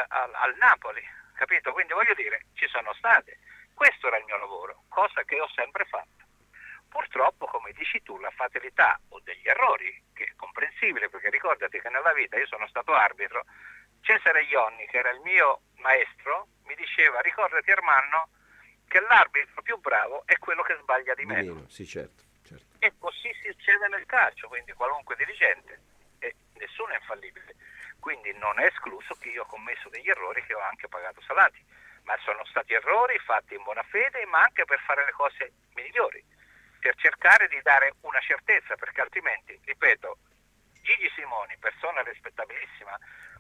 al Napoli, capito? Quindi voglio dire, ci sono state. Questo era il mio lavoro, cosa che ho sempre fatto. Purtroppo, come dici tu, la fatalità o degli errori, che è comprensibile, perché ricordati che nella vita io sono stato arbitro, Cesare Ionni, che era il mio maestro, mi diceva, ricordati Ermanno, che l'arbitro più bravo è quello che sbaglia di meno. Sì, certo. E così si succede nel calcio, quindi qualunque dirigente, e nessuno è infallibile. Quindi non è escluso che io ho commesso degli errori che ho anche pagato salati, ma sono stati errori fatti in buona fede, ma anche per fare le cose migliori, per cercare di dare una certezza, perché altrimenti, ripeto, Gigi Simoni, persona rispettabilissima,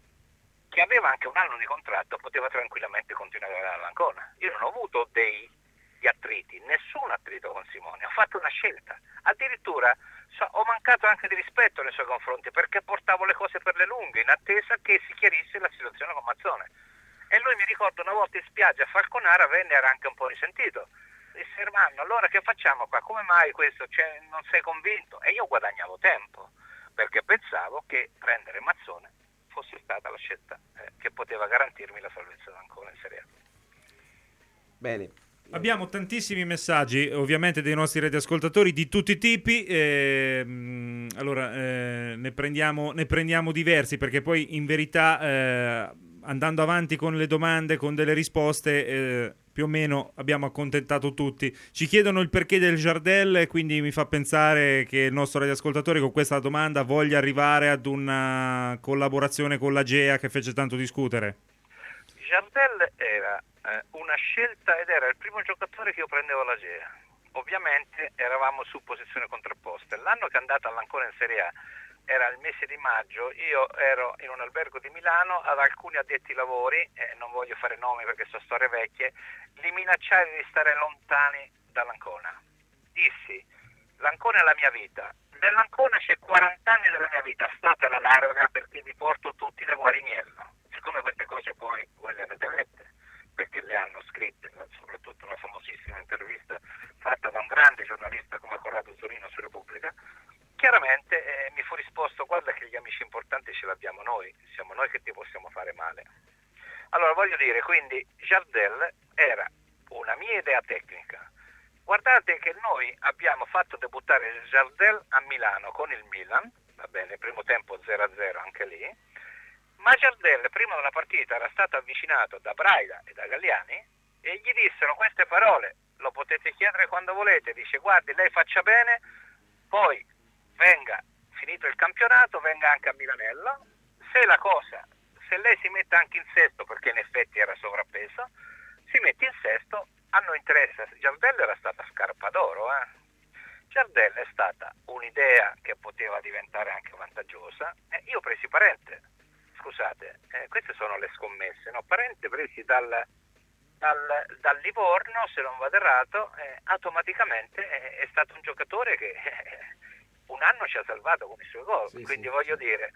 che aveva anche un anno di contratto, poteva tranquillamente continuare all'Ancona. Io non ho avuto degli attriti, nessun attrito con Simone, ho fatto una scelta, addirittura ho mancato anche di rispetto nei suoi confronti, perché portavo le cose per le lunghe in attesa che si chiarisse la situazione con Mazzone. E lui, mi ricordo, una volta in spiaggia a Falconara venne, era anche un po' risentito, disse: Ermanno, allora che facciamo qua? Come mai questo? Non sei convinto? E io guadagnavo tempo, perché pensavo che prendere Mazzone fosse stata la scelta che poteva garantirmi la salvezza d'Ancona in Serie A. Bene. Abbiamo tantissimi messaggi, ovviamente, dei nostri radioascoltatori di tutti i tipi. Allora ne prendiamo diversi, perché poi in verità andando avanti con le domande, con delle risposte, più o meno abbiamo accontentato tutti. Ci chiedono il perché del Jardel e quindi mi fa pensare che il nostro radioascoltatore con questa domanda voglia arrivare ad una collaborazione con la GEA che fece tanto discutere. Jardel era una scelta ed era il primo giocatore che io prendevo alla GEA. Ovviamente eravamo su posizioni contrapposte. L'anno che è andato all'Ancona in Serie A era il mese di maggio, io ero in un albergo di Milano, ad alcuni addetti ai lavori, non voglio fare nomi perché sono storie vecchie, li minacciai di stare lontani dall'Ancona. Dissi, l'Ancona è la mia vita, nell'Ancona c'è 40 anni della mia vita, state la larga perché vi porto tutti da Guariniello. Siccome queste cose poi voi le avete lette, perché le hanno scritte, soprattutto una famosissima intervista fatta da un grande giornalista come Corrado Zorino su Repubblica, chiaramente mi fu risposto: guarda che gli amici importanti ce l'abbiamo noi, siamo noi che ti possiamo fare male. Allora voglio dire, quindi Jardel era una mia idea tecnica. Guardate che noi abbiamo fatto debuttare Jardel a Milano con il Milan, va bene, primo tempo 0-0 anche lì, ma Jardel prima della partita era stato avvicinato da Braida e da Galliani e gli dissero queste parole, lo potete chiedere quando volete, dice guardi lei faccia bene, poi venga, finito il campionato, venga anche a Milanello, se lei si mette anche in sesto, perché in effetti era sovrappeso, si mette in sesto, a noi interessa. Jardel era stata scarpa d'oro, Jardel è stata un'idea che poteva diventare anche vantaggiosa, io presi Parente, scusate, queste sono le scommesse, no? Parente presi dal Livorno, se non vado errato, automaticamente è stato un giocatore che un anno ci ha salvato con i suoi gol, quindi voglio dire,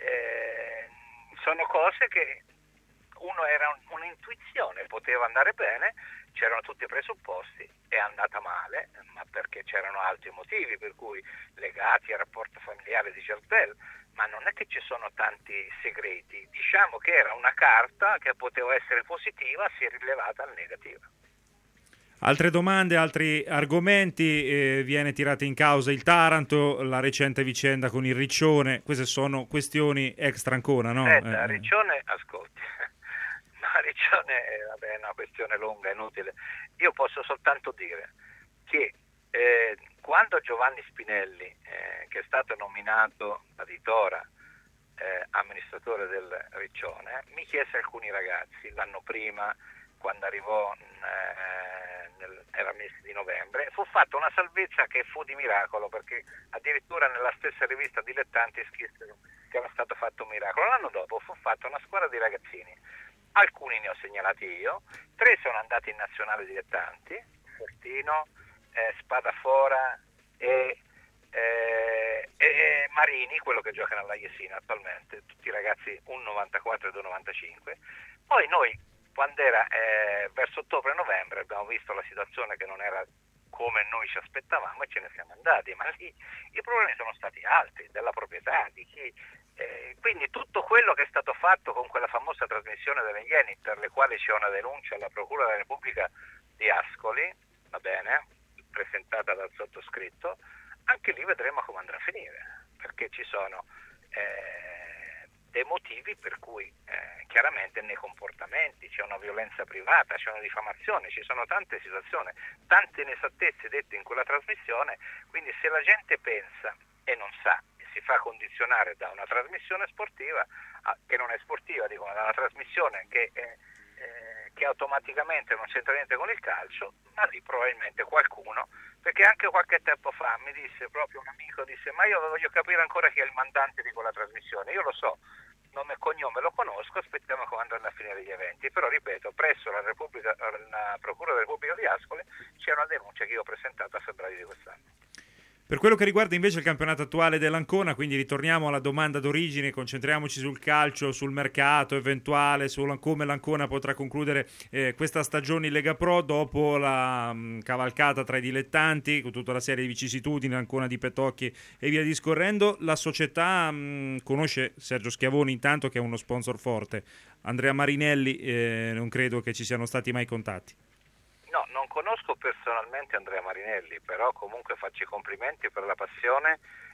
sono cose che uno era un'intuizione, poteva andare bene, c'erano tutti i presupposti, è andata male, ma perché c'erano altri motivi per cui legati al rapporto familiare di Jardel, ma non è che ci sono tanti segreti, diciamo che era una carta che poteva essere positiva, si è rilevata negativa. Altre domande, altri argomenti, viene tirata in causa il Taranto, la recente vicenda con il Riccione, queste sono questioni extra Ancona, no? Riccione, ascolti, ma Riccione è una questione lunga, inutile. Io posso soltanto dire che quando Giovanni Spinelli, che è stato nominato da Ditora amministratore del Riccione, mi chiese alcuni ragazzi l'anno prima, quando arrivò era mese di novembre, fu fatta una salvezza che fu di miracolo, perché addirittura nella stessa rivista Dilettanti scrissero che era stato fatto un miracolo. L'anno dopo fu fatta una squadra di ragazzini, alcuni ne ho segnalati io, 3 sono andati in nazionale dilettanti, Fortino, Spadafora e Marini, quello che gioca nella Jesina attualmente, tutti i ragazzi un 94 e 2 95. Poi noi, quando era verso ottobre-novembre, abbiamo visto la situazione che non era come noi ci aspettavamo e ce ne siamo andati, ma lì i problemi sono stati altri, della proprietà, di chi. Quindi tutto quello che è stato fatto con quella famosa trasmissione delle Ieni, per le quali c'è una denuncia alla Procura della Repubblica di Ascoli, va bene, presentata dal sottoscritto, anche lì vedremo come andrà a finire, perché ci sono dei motivi per cui chiaramente nei comportamenti c'è una violenza privata, c'è una diffamazione, ci sono tante situazioni, tante inesattezze dette in quella trasmissione, quindi se la gente pensa e non sa e si fa condizionare da una trasmissione sportiva, che non è sportiva, dico, ma da una trasmissione che automaticamente non c'entra niente con il calcio, ma lì probabilmente qualcuno, perché anche qualche tempo fa mi disse proprio un amico, disse ma io voglio capire ancora chi è il mandante di quella trasmissione, io lo so, nome e cognome lo conosco, aspettiamo come andranno a finire gli eventi, però ripeto, presso la Procura della Repubblica di Ascoli c'è una denuncia che io ho presentato a febbraio di quest'anno. Per quello che riguarda invece il campionato attuale dell'Ancona, quindi ritorniamo alla domanda d'origine, concentriamoci sul calcio, sul mercato eventuale, su come l'Ancona potrà concludere questa stagione in Lega Pro dopo la cavalcata tra i dilettanti, con tutta la serie di vicissitudini, l'Ancona di Petocchi e via discorrendo. La società conosce Sergio Schiavoni intanto, che è uno sponsor forte. Andrea Marinelli, non credo che ci siano stati mai contatti. No, non conosco personalmente Andrea Marinelli, però comunque faccio i complimenti per la passione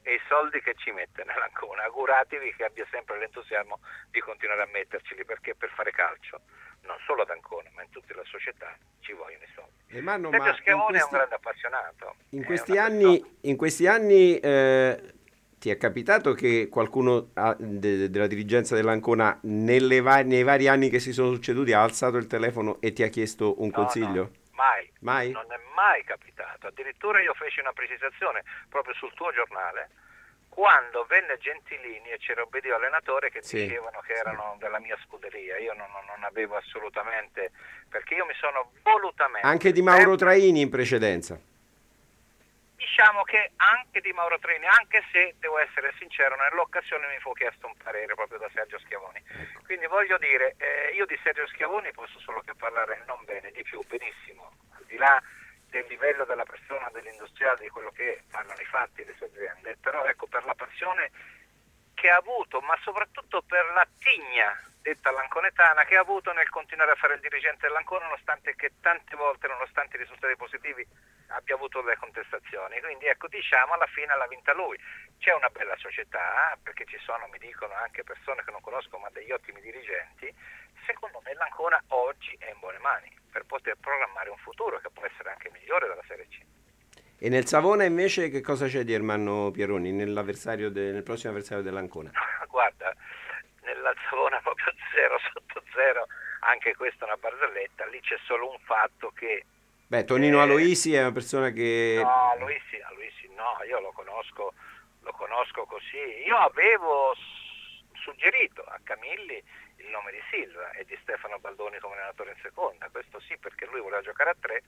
e i soldi che ci mette nell'Ancona. Auguratevi che abbia sempre l'entusiasmo di continuare a metterceli, perché per fare calcio, non solo ad Ancona ma in tutta la società, ci vogliono i soldi. Sergio Schiavone è un grande appassionato. In questi anni ti è capitato che qualcuno della dirigenza dell'Ancona nei vari anni che si sono succeduti ha alzato il telefono e ti ha chiesto un consiglio? No, mai? Non è mai capitato. Addirittura io feci una precisazione proprio sul tuo giornale quando venne Gentilini e c'era Obbedì allenatore che dicevano che erano della mia scuderia. Io non avevo assolutamente, perché io mi sono volutamente... Anche di Mauro Traini in precedenza? Diciamo che anche di Mauro Traini, anche se devo essere sincero, nell'occasione mi fu chiesto un parere proprio da Sergio Schiavoni. Quindi voglio dire, io di Sergio Schiavoni posso solo che parlare non bene, di più, benissimo, al di là del livello della persona, dell'industriale, di quello che parlano i fatti, le sue aziende, però ecco, per la passione che ha avuto, ma soprattutto per la tigna detta lanconetana che ha avuto nel continuare a fare il dirigente dell'Ancona, nonostante che tante volte, nonostante i risultati positivi, abbia avuto delle contestazioni. Quindi ecco, diciamo, alla fine l'ha vinta lui. C'è una bella società, perché ci sono, mi dicono, anche persone che non conosco ma degli ottimi dirigenti. Secondo me l'Ancona oggi è in buone mani per poter programmare un futuro che può essere anche migliore della Serie C. E nel Savona invece che cosa c'è di Ermanno Pieroni nel prossimo avversario dell'Ancona? Guarda, nella Savona proprio 0 sotto 0, anche questa è una barzelletta. Lì c'è solo un fatto che Tonino Aloisi è una persona che... No, Aloisi no, io lo conosco così. Io avevo suggerito a Camilli il nome di Silva e di Stefano Baldoni come allenatore in seconda, questo sì, perché lui voleva giocare a 3,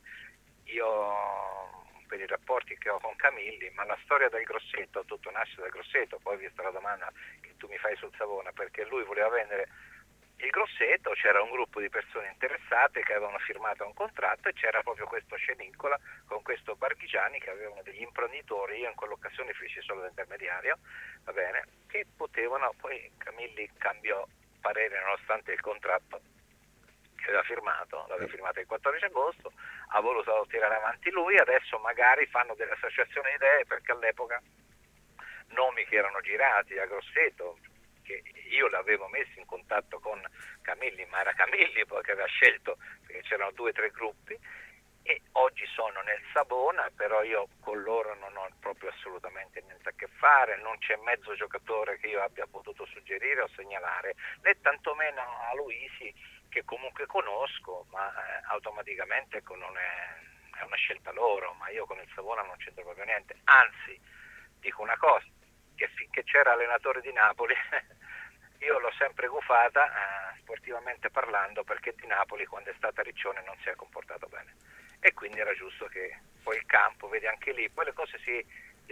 io per i rapporti che ho con Camilli, ma la storia del Grosseto, tutto nasce dal Grosseto, poi vista la domanda che tu mi fai sul Savona, perché lui voleva vendere il Grosseto, c'era un gruppo di persone interessate che avevano firmato un contratto e c'era proprio questo Sceniccola con questo Barghigiani che avevano degli imprenditori, io in quell'occasione feci solo l'intermediario, va bene, che potevano, poi Camilli cambiò parere nonostante il contratto che aveva firmato il 14 agosto, ha voluto tirare avanti lui, adesso magari fanno delle associazioni di idee, perché all'epoca nomi che erano girati a Grosseto, che io l'avevo messo in contatto con Camilli, ma era Camilli poi che aveva scelto, perché c'erano 2 o 3 gruppi, e oggi sono nel Savona, però io con loro non ho proprio assolutamente niente a che fare, non c'è mezzo giocatore che io abbia potuto suggerire o segnalare, né tantomeno a Luisi, che comunque conosco, ma automaticamente ecco, non è una scelta loro, ma io con il Savona non c'entro proprio niente, anzi dico una cosa, che finché c'era allenatore di Napoli io l'ho sempre gufata sportivamente parlando, perché di Napoli quando è stata Riccione non si è comportato bene e quindi era giusto che poi il campo, vedi anche lì, poi le cose si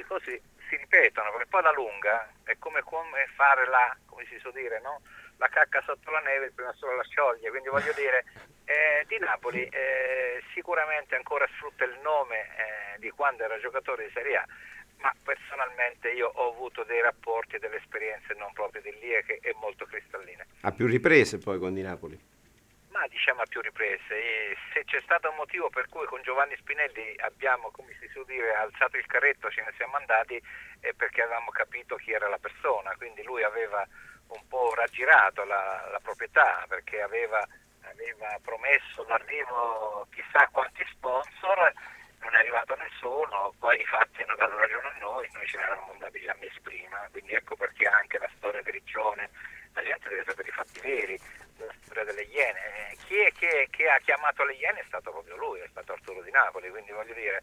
ripetono, perché poi alla lunga è come fare come si suol dire, no? La cacca sotto la neve, prima solo la scioglie, quindi voglio dire, di Napoli sicuramente ancora sfrutta il nome di quando era giocatore di Serie A, ma personalmente io ho avuto dei rapporti e delle esperienze non proprio di lì e molto cristalline. A più riprese poi con di Napoli? Ma diciamo a più riprese, e se c'è stato un motivo per cui con Giovanni Spinelli abbiamo, come si suol dire, alzato il carretto, ce ne siamo andati, è perché avevamo capito chi era la persona, quindi lui aveva un po' raggirato la proprietà, perché aveva promesso l'arrivo chissà quanti sponsor, non è arrivato nessuno, poi i fatti hanno dato ragione a noi ce ne eravamo andati già mesi prima, quindi ecco perché anche la storia di Riccione, la gente deve sapere i fatti veri, la storia delle Iene, chi è che ha chiamato le Iene è stato proprio lui, è stato Arturo Di Napoli, quindi voglio dire,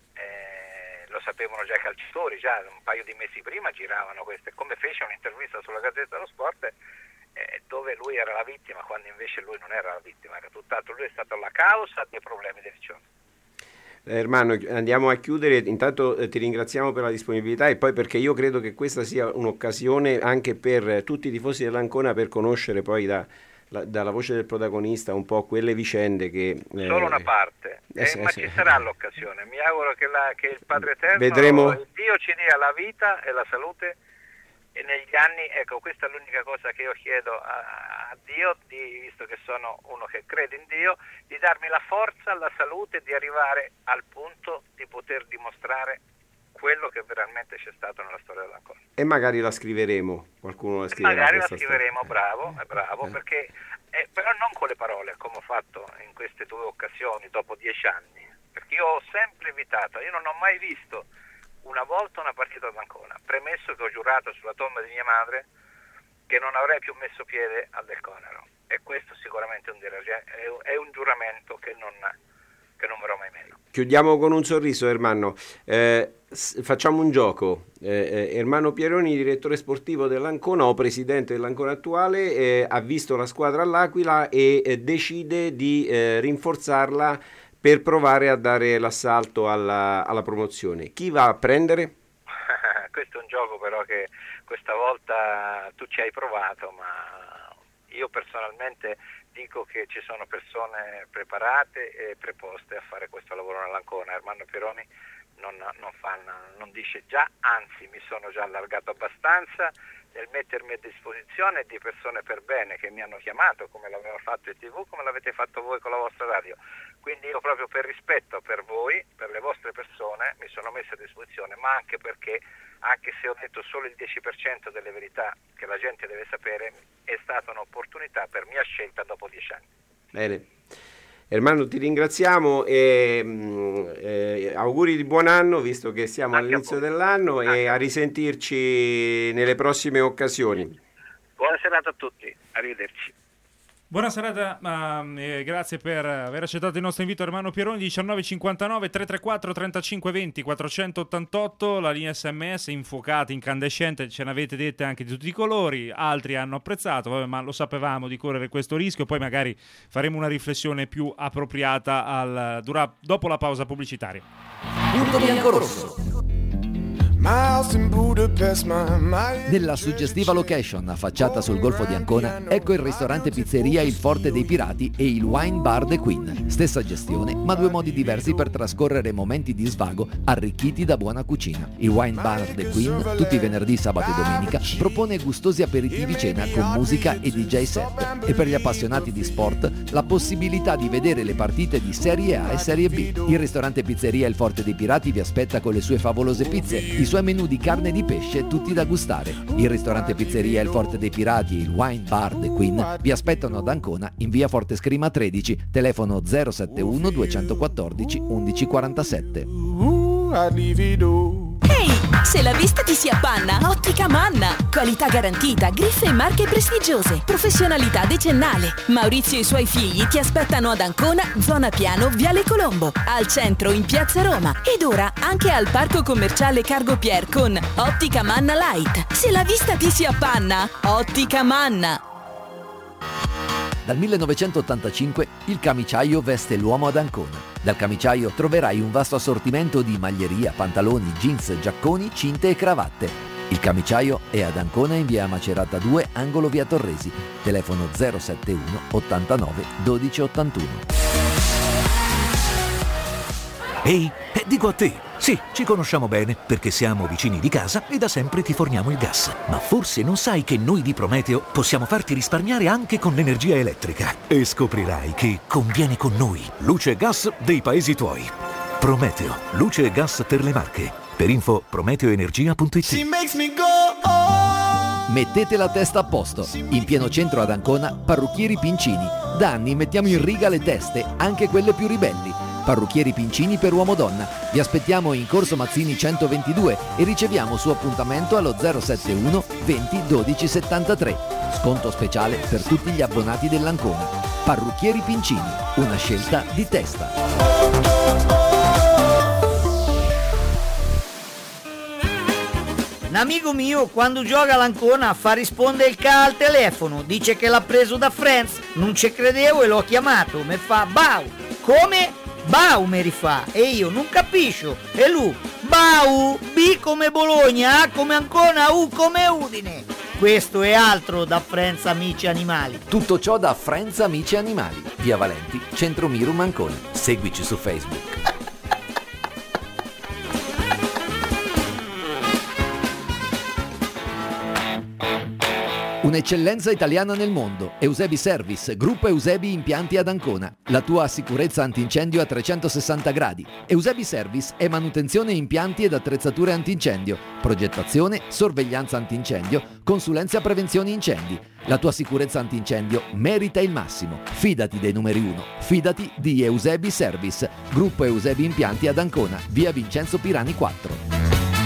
lo sapevano già i calciatori, già un paio di mesi prima giravano queste, come fece un'intervista sulla Gazzetta dello Sport dove lui era la vittima, quando invece lui non era la vittima, era tutt'altro, lui è stato la causa dei problemi del Riccione. Ermanno, andiamo a chiudere, intanto ti ringraziamo per la disponibilità e poi perché io credo che questa sia un'occasione anche per tutti i tifosi dell'Ancona per conoscere poi dalla voce del protagonista un po' quelle vicende che... Solo una parte, ma ci sarà l'occasione, mi auguro che il Padre Eterno, vedremo... Dio ci dia la vita e la salute e negli anni, ecco, questa è l'unica cosa che io chiedo a Dio, visto che sono uno che crede in Dio, di darmi la forza, la salute, di arrivare al punto di poter dimostrare quello che veramente c'è stato nella storia dell'Ancona. E magari la scriveremo, qualcuno la scriverà. Magari la scriveremo, bravo, perché però non con le parole, come ho fatto in queste 2 occasioni dopo 10 anni, perché io ho sempre evitato, io non ho mai visto una volta una partita d'Ancona, premesso che ho giurato sulla tomba di mia madre che non avrei più messo piede al Del Conero, e questo sicuramente è un giuramento che non verrò mai meno. Chiudiamo con un sorriso, Ermanno. Facciamo un gioco. Ermanno Pieroni, direttore sportivo dell'Ancona o presidente dell'Ancona attuale, ha visto la squadra all'Aquila e decide di rinforzarla per provare a dare l'assalto alla promozione. Chi va a prendere? Questo è un gioco però che questa volta tu ci hai provato, ma io personalmente dico che ci sono persone preparate e preposte a fare questo lavoro nell'Ancona. Ermanno Pieroni non dice già, anzi mi sono già allargato abbastanza nel mettermi a disposizione di persone per bene che mi hanno chiamato, come l'aveva fatto il TV, come l'avete fatto voi con la vostra radio. Quindi io proprio per rispetto per voi, per le vostre persone, mi sono messo a disposizione, ma anche perché, anche se ho detto solo il 10% delle verità che la gente deve sapere, è stata un'opportunità per mia scelta dopo 10 anni. Bene. Ermanno, ti ringraziamo e auguri di buon anno, visto che siamo all'inizio dell'anno, e a risentirci nelle prossime occasioni. Buona serata a tutti, arrivederci. Buona serata, grazie per aver accettato il nostro invito, Ermanno Pieroni. 1959 334 3520 488, la linea SMS infuocata, incandescente, ce ne avete dette anche di tutti i colori, altri hanno apprezzato, ma lo sapevamo di correre questo rischio, poi magari faremo una riflessione più appropriata dopo la pausa pubblicitaria. Punto bianco rosso. Nella suggestiva location affacciata sul Golfo di Ancona, ecco il ristorante pizzeria Il Forte dei Pirati e il Wine Bar The Queen. Stessa gestione, ma 2 modi diversi per trascorrere momenti di svago arricchiti da buona cucina. Il Wine Bar The Queen, tutti i venerdì, sabato e domenica, propone gustosi aperitivi cena con musica e DJ set. E per gli appassionati di sport, la possibilità di vedere le partite di Serie A e Serie B. Il ristorante pizzeria Il Forte dei Pirati vi aspetta con le sue favolose pizze, i suoi menù di carne e di pesce tutti da gustare. Il ristorante pizzeria Il Forte dei Pirati e il Wine Bar The Queen vi aspettano ad Ancona in via Forte Scrima 13, telefono 071 214 1147. Ehi, se la vista ti si appanna, Ottica Manna. Qualità garantita, griffe e marche prestigiose, professionalità decennale. Maurizio e i suoi figli ti aspettano ad Ancona, zona Piano, Viale Colombo, al centro in Piazza Roma ed ora anche al parco commerciale Cargo Pier con Ottica Manna Light. Se la vista ti si appanna, Ottica Manna. Dal 1985 il camiciaio veste l'uomo ad Ancona. Dal camiciaio troverai un vasto assortimento di maglieria, pantaloni, jeans, giacconi, cinte e cravatte. Il camiciaio è ad Ancona in via Macerata 2, angolo via Torresi. Telefono 071 89 12 81. Ehi, dico a te, sì, ci conosciamo bene perché siamo vicini di casa e da sempre ti forniamo il gas. Ma forse non sai che noi di Prometeo possiamo farti risparmiare anche con l'energia elettrica. E scoprirai che conviene con noi. Luce e gas dei paesi tuoi. Prometeo, luce e gas per le Marche. Per info prometeoenergia.it. Mettete la testa a posto. In pieno centro ad Ancona, Parrucchieri Pincini. Da anni mettiamo in riga le teste, anche quelle più ribelli. Parrucchieri Pincini per uomo-donna. Vi aspettiamo in Corso Mazzini 122 e riceviamo su appuntamento allo 071 20 12 73. Sconto speciale per tutti gli abbonati dell'Ancona. Parrucchieri Pincini, una scelta di testa. Un amico mio quando gioca all'Ancona fa rispondere il ca al telefono, dice che l'ha preso da Friends, non ci credevo e l'ho chiamato, mi fa Bau, come? Bau mi rifà, e io non capisco, e lui, Bau, B come Bologna, A come Ancona, U come Udine. Questo è altro da Friends Amici Animali. Tutto ciò da Friends Amici Animali, via Valenti, Centro Mirum Ancona. Seguici su Facebook. Un'eccellenza italiana nel mondo. Eusebi Service, gruppo Eusebi Impianti ad Ancona. La tua sicurezza antincendio a 360 gradi. Eusebi Service è manutenzione impianti ed attrezzature antincendio, progettazione, sorveglianza antincendio, consulenza prevenzione incendi. La tua sicurezza antincendio merita il massimo. Fidati dei numeri 1. Fidati di Eusebi Service, gruppo Eusebi Impianti ad Ancona, via Vincenzo Pirani 4.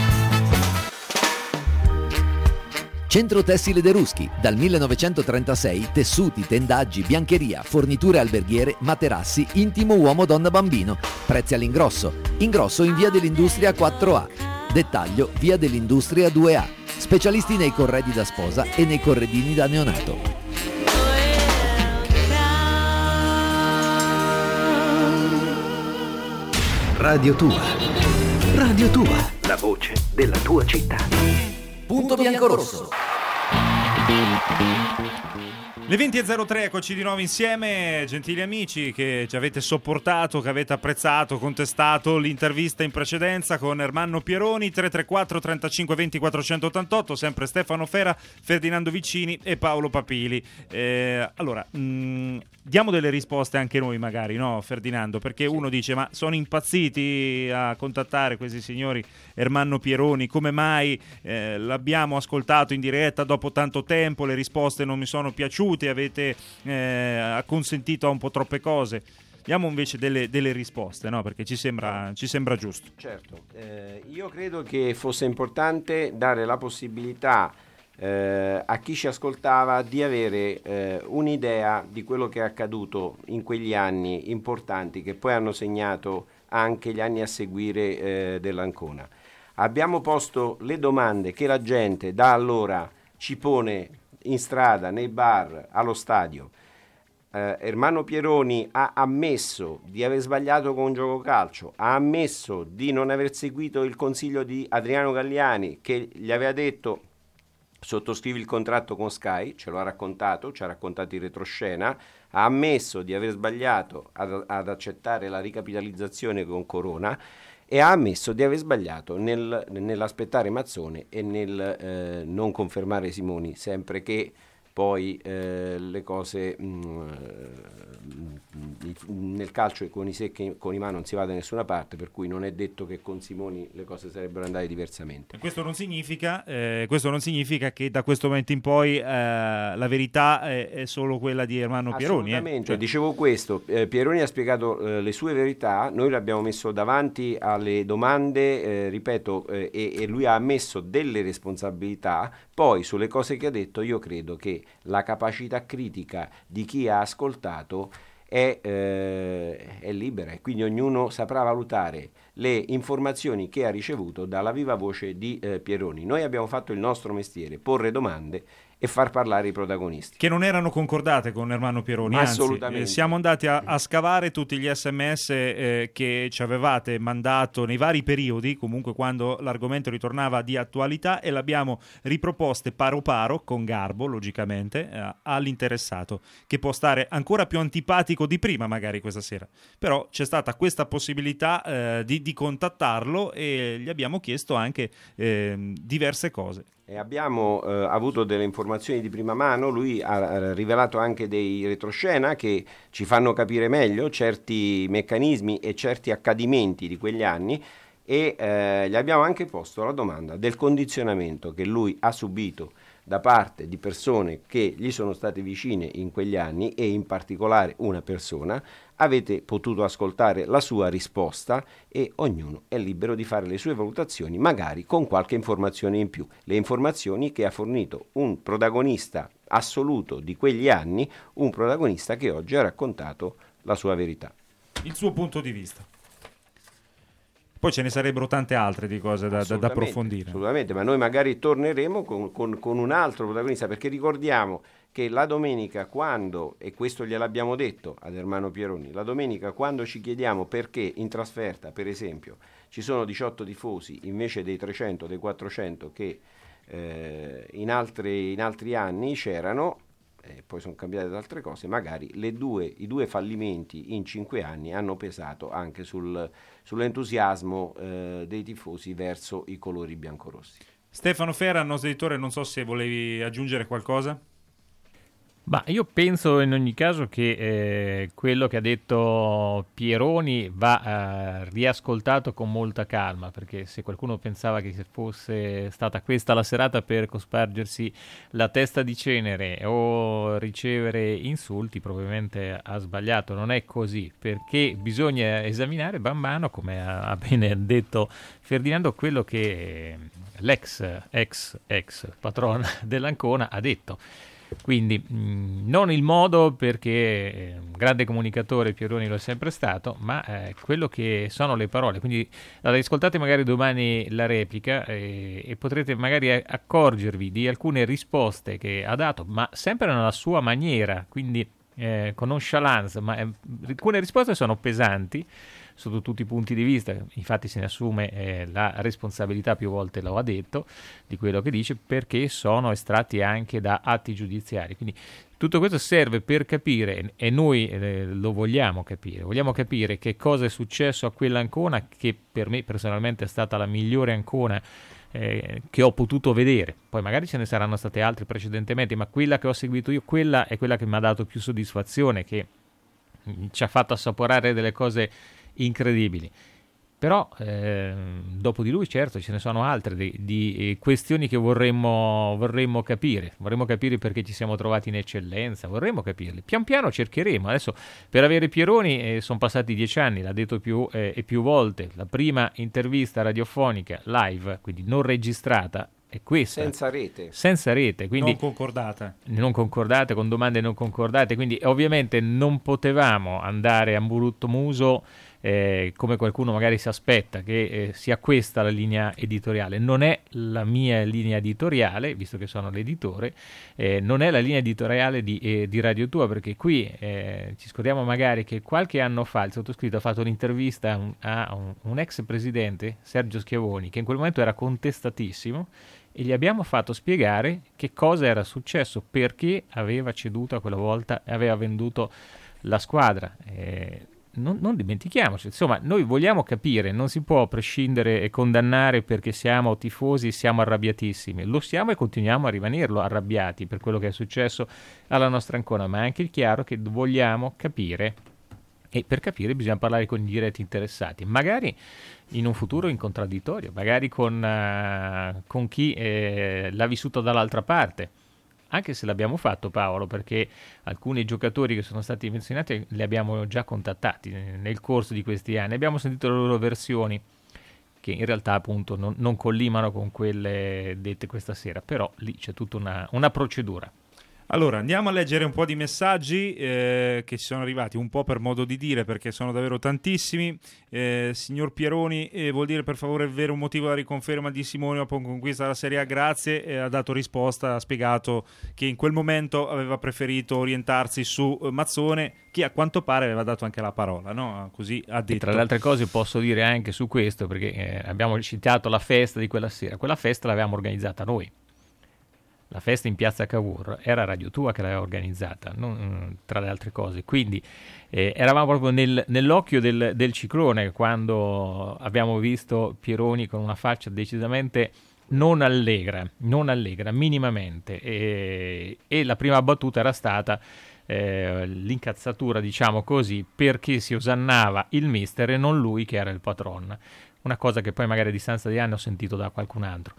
Centro Tessile De Ruschi, dal 1936, tessuti, tendaggi, biancheria, forniture alberghiere, materassi, intimo uomo, donna, bambino. Prezzi all'ingrosso. Ingrosso in via dell'Industria 4A. Dettaglio via dell'Industria 2A. Specialisti nei corredi da sposa e nei corredini da neonato. Radio Tua. Radio Tua. La voce della tua città. Punto bianco-rosso. Le 20.03, eccoci di nuovo insieme, gentili amici che ci avete sopportato, che avete apprezzato, contestato l'intervista in precedenza con Ermanno Pieroni, 334 35 20 488, sempre Stefano Fera, Ferdinando Vicini e Paolo Papili. Allora, diamo delle risposte anche noi magari, no Ferdinando? Perché uno dice, ma sono impazziti a contattare questi signori Ermanno Pieroni, come mai l'abbiamo ascoltato in diretta dopo tanto tempo, le risposte non mi sono piaciute, avete acconsentito a un po' troppe cose. Diamo invece delle risposte, no? Perché ci sembra giusto. Certo, io credo che fosse importante dare la possibilità a chi ci ascoltava di avere un'idea di quello che è accaduto in quegli anni importanti che poi hanno segnato anche gli anni a seguire dell'Ancona. Abbiamo posto le domande che la gente da allora ci pone in strada, nei bar, allo stadio. Ermanno Pieroni ha ammesso di aver sbagliato con un gioco calcio, ha ammesso di non aver seguito il consiglio di Adriano Galliani che gli aveva detto sottoscrivi il contratto con Sky, ce lo ha raccontato, ci ha raccontato in retroscena, ha ammesso di aver sbagliato ad accettare la ricapitalizzazione con Corona e ha ammesso di aver sbagliato nell'aspettare Mazzone e nel non confermare Simoni, sempre che poi le cose nel calcio e con i secchi con i mani non si va da nessuna parte, per cui non è detto che con Simoni le cose sarebbero andate diversamente. Questo non significa che da questo momento in poi la verità è solo quella di Ermanno Pieroni. Assolutamente, dicevo questo, Pieroni ha spiegato le sue verità, noi l'abbiamo messo davanti alle domande, ripeto, e lui ha ammesso delle responsabilità. Poi sulle cose che ha detto io credo che la capacità critica di chi ha ascoltato è libera e quindi ognuno saprà valutare le informazioni che ha ricevuto dalla viva voce di Pieroni. Noi abbiamo fatto il nostro mestiere, porre domande e far parlare i protagonisti. Che non erano concordate con Ermanno Pieroni, assolutamente. Anzi, siamo andati a scavare tutti gli SMS che ci avevate mandato nei vari periodi, comunque quando l'argomento ritornava di attualità, e l'abbiamo riproposte paro paro, con garbo, logicamente, all'interessato, che può stare ancora più antipatico di prima magari questa sera. Però c'è stata questa possibilità di contattarlo e gli abbiamo chiesto anche diverse cose. E abbiamo avuto delle informazioni di prima mano, lui ha rivelato anche dei retroscena che ci fanno capire meglio certi meccanismi e certi accadimenti di quegli anni e gli abbiamo anche posto la domanda del condizionamento che lui ha subito da parte di persone che gli sono state vicine in quegli anni e in particolare una persona. Avete potuto ascoltare la sua risposta e ognuno è libero di fare le sue valutazioni, magari con qualche informazione in più. Le informazioni che ha fornito un protagonista assoluto di quegli anni, un protagonista che oggi ha raccontato la sua verità. Il suo punto di vista. Poi ce ne sarebbero tante altre di cose da approfondire. Assolutamente, ma noi magari torneremo con un altro protagonista, perché ricordiamo che la domenica quando, e questo gliel'abbiamo detto ad Ermanno Pieroni, la domenica quando ci chiediamo perché in trasferta, per esempio, ci sono 18 tifosi invece dei 300, dei 400 che in altri anni c'erano, poi sono cambiate altre cose, magari i due fallimenti in 5 anni hanno pesato anche sull'entusiasmo dei tifosi verso i colori biancorossi. Stefano Fera, nostro editore, non so se volevi aggiungere qualcosa. Ma io penso in ogni caso che quello che ha detto Pieroni va riascoltato con molta calma, perché se qualcuno pensava che fosse stata questa la serata per cospargersi la testa di cenere o ricevere insulti, probabilmente ha sbagliato. Non è così, perché bisogna esaminare man mano, come ha bene detto Ferdinando, quello che l'ex patron dell'Ancona ha detto. Quindi non il modo, perché un grande comunicatore Pieroni lo è sempre stato, ma quello che sono le parole. Quindi ascoltate magari domani la replica e potrete magari accorgervi di alcune risposte che ha dato, ma sempre nella sua maniera, quindi con nonchalance, ma alcune risposte sono pesanti sotto tutti i punti di vista. Infatti se ne assume la responsabilità, più volte lo ha detto, di quello che dice, perché sono estratti anche da atti giudiziari. Quindi tutto questo serve per capire, e noi lo vogliamo capire che cosa è successo a quell'Ancona, che per me personalmente è stata la migliore Ancona che ho potuto vedere. Poi magari ce ne saranno state altre precedentemente, ma quella che ho seguito io, quella è quella che mi ha dato più soddisfazione, che ci ha fatto assaporare delle cose incredibili. Però dopo di lui, certo, ce ne sono altre di questioni che vorremmo capire perché ci siamo trovati in eccellenza, vorremmo capirle. Pian piano cercheremo. Adesso, per avere Pieroni sono passati 10 anni, l'ha detto più e più volte. La prima intervista radiofonica live, quindi non registrata, è questa. Senza rete, quindi non concordate, con domande non concordate, quindi ovviamente non potevamo andare a burutto muso, come qualcuno magari si aspetta che sia questa la linea editoriale. Non è la mia linea editoriale, visto che sono l'editore, non è la linea editoriale di Radio Tua, perché qui ci scordiamo magari che qualche anno fa il sottoscritto ha fatto un'intervista a un ex presidente, Sergio Schiavoni, che in quel momento era contestatissimo, e gli abbiamo fatto spiegare che cosa era successo, perché aveva ceduto a quella volta e aveva venduto la squadra. Non dimentichiamoci, insomma, noi vogliamo capire, non si può prescindere e condannare perché siamo tifosi, siamo arrabbiatissimi, lo siamo e continuiamo a rimanerlo arrabbiati per quello che è successo alla nostra Ancona, ma è anche chiaro che vogliamo capire, e per capire bisogna parlare con i diretti interessati, magari in un futuro in contraddittorio, magari con chi l'ha vissuto dall'altra parte. Anche se l'abbiamo fatto, Paolo, perché alcuni giocatori che sono stati menzionati li abbiamo già contattati nel corso di questi anni, abbiamo sentito le loro versioni, che in realtà appunto non collimano con quelle dette questa sera, però lì c'è tutta una procedura. Allora, andiamo a leggere un po' di messaggi che ci sono arrivati, un po' per modo di dire, perché sono davvero tantissimi. Signor Pieroni, vuol dire per favore il vero motivo della riconferma di Simone dopo conquista della Serie A? Grazie. Ha dato risposta, ha spiegato che in quel momento aveva preferito orientarsi su Mazzone, che a quanto pare aveva dato anche la parola, no? Così ha detto. E tra le altre cose posso dire anche su questo, perché abbiamo citato la festa di quella sera. Quella festa l'avevamo organizzata noi. La festa in piazza Cavour era Radio Tua che l'aveva organizzata, tra le altre cose. Quindi eravamo proprio nell'occhio del ciclone quando abbiamo visto Pieroni con una faccia decisamente non allegra minimamente. E la prima battuta era stata l'incazzatura, diciamo così, perché si osannava il mister e non lui che era il patron. Una cosa che poi magari a distanza di anni ho sentito da qualcun altro.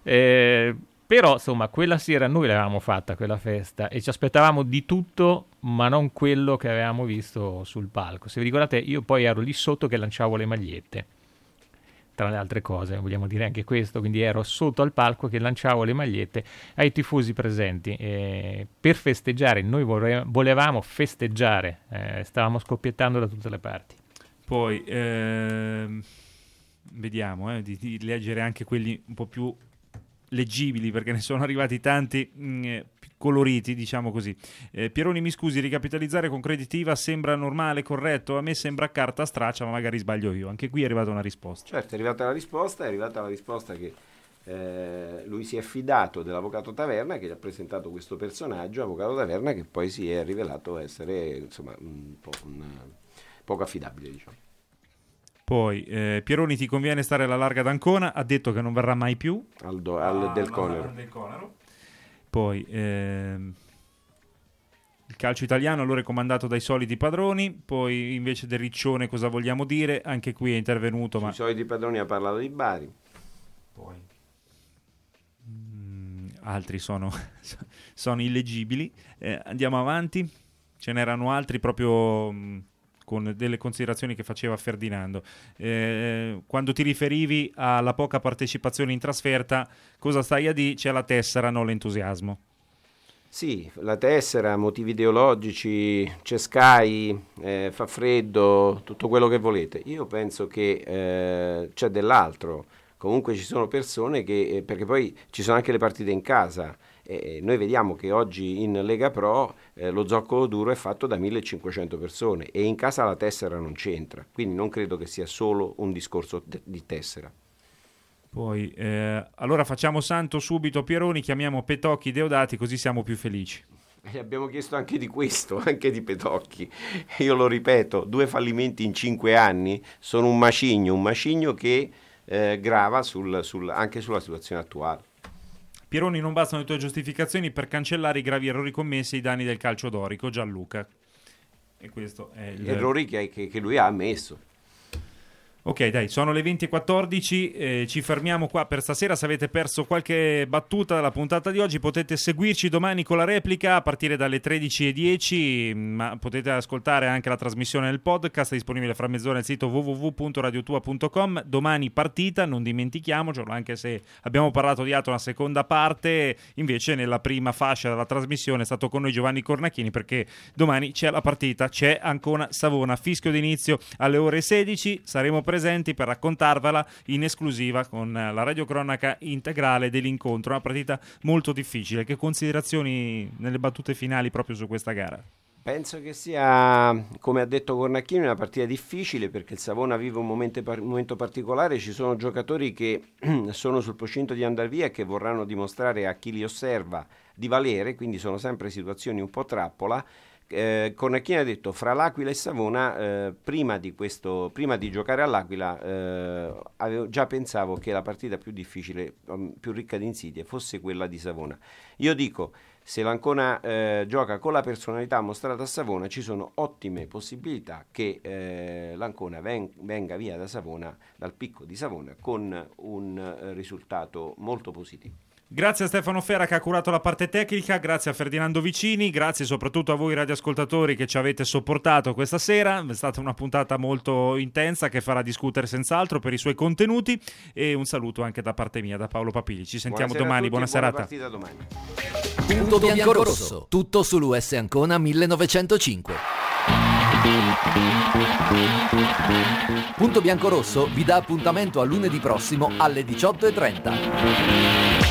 Però insomma quella sera noi l'avevamo fatta quella festa e ci aspettavamo di tutto, ma non quello che avevamo visto sul palco. Se vi ricordate, io poi ero lì sotto che lanciavo le magliette, tra le altre cose, vogliamo dire anche questo, quindi ero sotto al palco che lanciavo le magliette ai tifosi presenti per festeggiare. Noi volevamo festeggiare, stavamo scoppiettando da tutte le parti. Poi vediamo di leggere anche quelli un po' più leggibili, perché ne sono arrivati tanti coloriti, diciamo così. Pieroni, mi scusi, ricapitalizzare con Creditiva sembra normale, corretto? A me sembra carta straccia, ma magari sbaglio io. Anche qui è arrivata una risposta. Certo, è arrivata la risposta che lui si è fidato dell'avvocato Taverna, che gli ha presentato questo personaggio, avvocato Taverna, che poi si è rivelato essere insomma poco affidabile, diciamo. Poi Pieroni, ti conviene stare alla larga d'Ancona, ha detto che non verrà mai più del Conero. Poi il calcio italiano allora è comandato dai soliti padroni. Poi invece del Riccione cosa vogliamo dire? Anche qui è intervenuto, I soliti padroni ha parlato di Bari. Poi altri sono illeggibili. Andiamo avanti, ce n'erano altri proprio con delle considerazioni che faceva Ferdinando. Quando ti riferivi alla poca partecipazione in trasferta, cosa stai a dire? C'è la tessera, non l'entusiasmo. Sì, la tessera, motivi ideologici, c'è Sky, fa freddo, tutto quello che volete. Io penso che c'è dell'altro. Comunque ci sono persone che, perché poi ci sono anche le partite in casa, noi vediamo che oggi in Lega Pro lo zoccolo duro è fatto da 1500 persone e in casa la tessera non c'entra, quindi non credo che sia solo un discorso di tessera. Poi allora facciamo santo subito Pieroni, chiamiamo Petocchi Deodati così siamo più felici. Abbiamo chiesto anche di questo, anche di Petocchi. Io lo ripeto, 2 fallimenti in 5 anni sono un macigno che grava anche sulla situazione attuale. Pieroni, non bastano le tue giustificazioni per cancellare i gravi errori commessi ai danni del calcio dorico, Gianluca. E questo è errori che lui ha ammesso. Ok, dai, sono le 20:14, ci fermiamo qua per stasera. Se avete perso qualche battuta dalla puntata di oggi potete seguirci domani con la replica a partire dalle 13:10, ma potete ascoltare anche la trasmissione del podcast, è disponibile fra mezz'ora nel sito www.radiotua.com. Domani partita, non dimentichiamocelo, anche se abbiamo parlato di altro una seconda parte, invece nella prima fascia della trasmissione è stato con noi Giovanni Cornacchini, perché domani c'è la partita, c'è Ancona Savona, fischio d'inizio alle ore 16, saremo presenti per raccontarvela in esclusiva con la radiocronaca integrale dell'incontro, una partita molto difficile. Che considerazioni nelle battute finali proprio su questa gara? Penso che sia, come ha detto Cornacchini, una partita difficile perché il Savona vive un momento particolare, ci sono giocatori che sono sul procinto di andare via e che vorranno dimostrare a chi li osserva di valere, quindi sono sempre situazioni un po' trappola. Cornacchini ha detto fra l'Aquila e Savona, prima di giocare all'Aquila già pensavo che la partita più difficile, più ricca di insidie fosse quella di Savona. Io dico, se l'Ancona gioca con la personalità mostrata a Savona, ci sono ottime possibilità che l'Ancona venga via da Savona, dal picco di Savona, con un risultato molto positivo. Grazie a Stefano Fera che ha curato la parte tecnica, grazie a Ferdinando Vicini, grazie soprattutto a voi radioascoltatori che ci avete sopportato questa sera. È stata una puntata molto intensa che farà discutere senz'altro per i suoi contenuti, e un saluto anche da parte mia, da Paolo Papili. Ci sentiamo domani, buona serata. Buona partita domani. Punto bianco-rosso, tutto sull'US Ancona 1905. Punto bianco-rosso vi dà appuntamento a lunedì prossimo alle 18:30.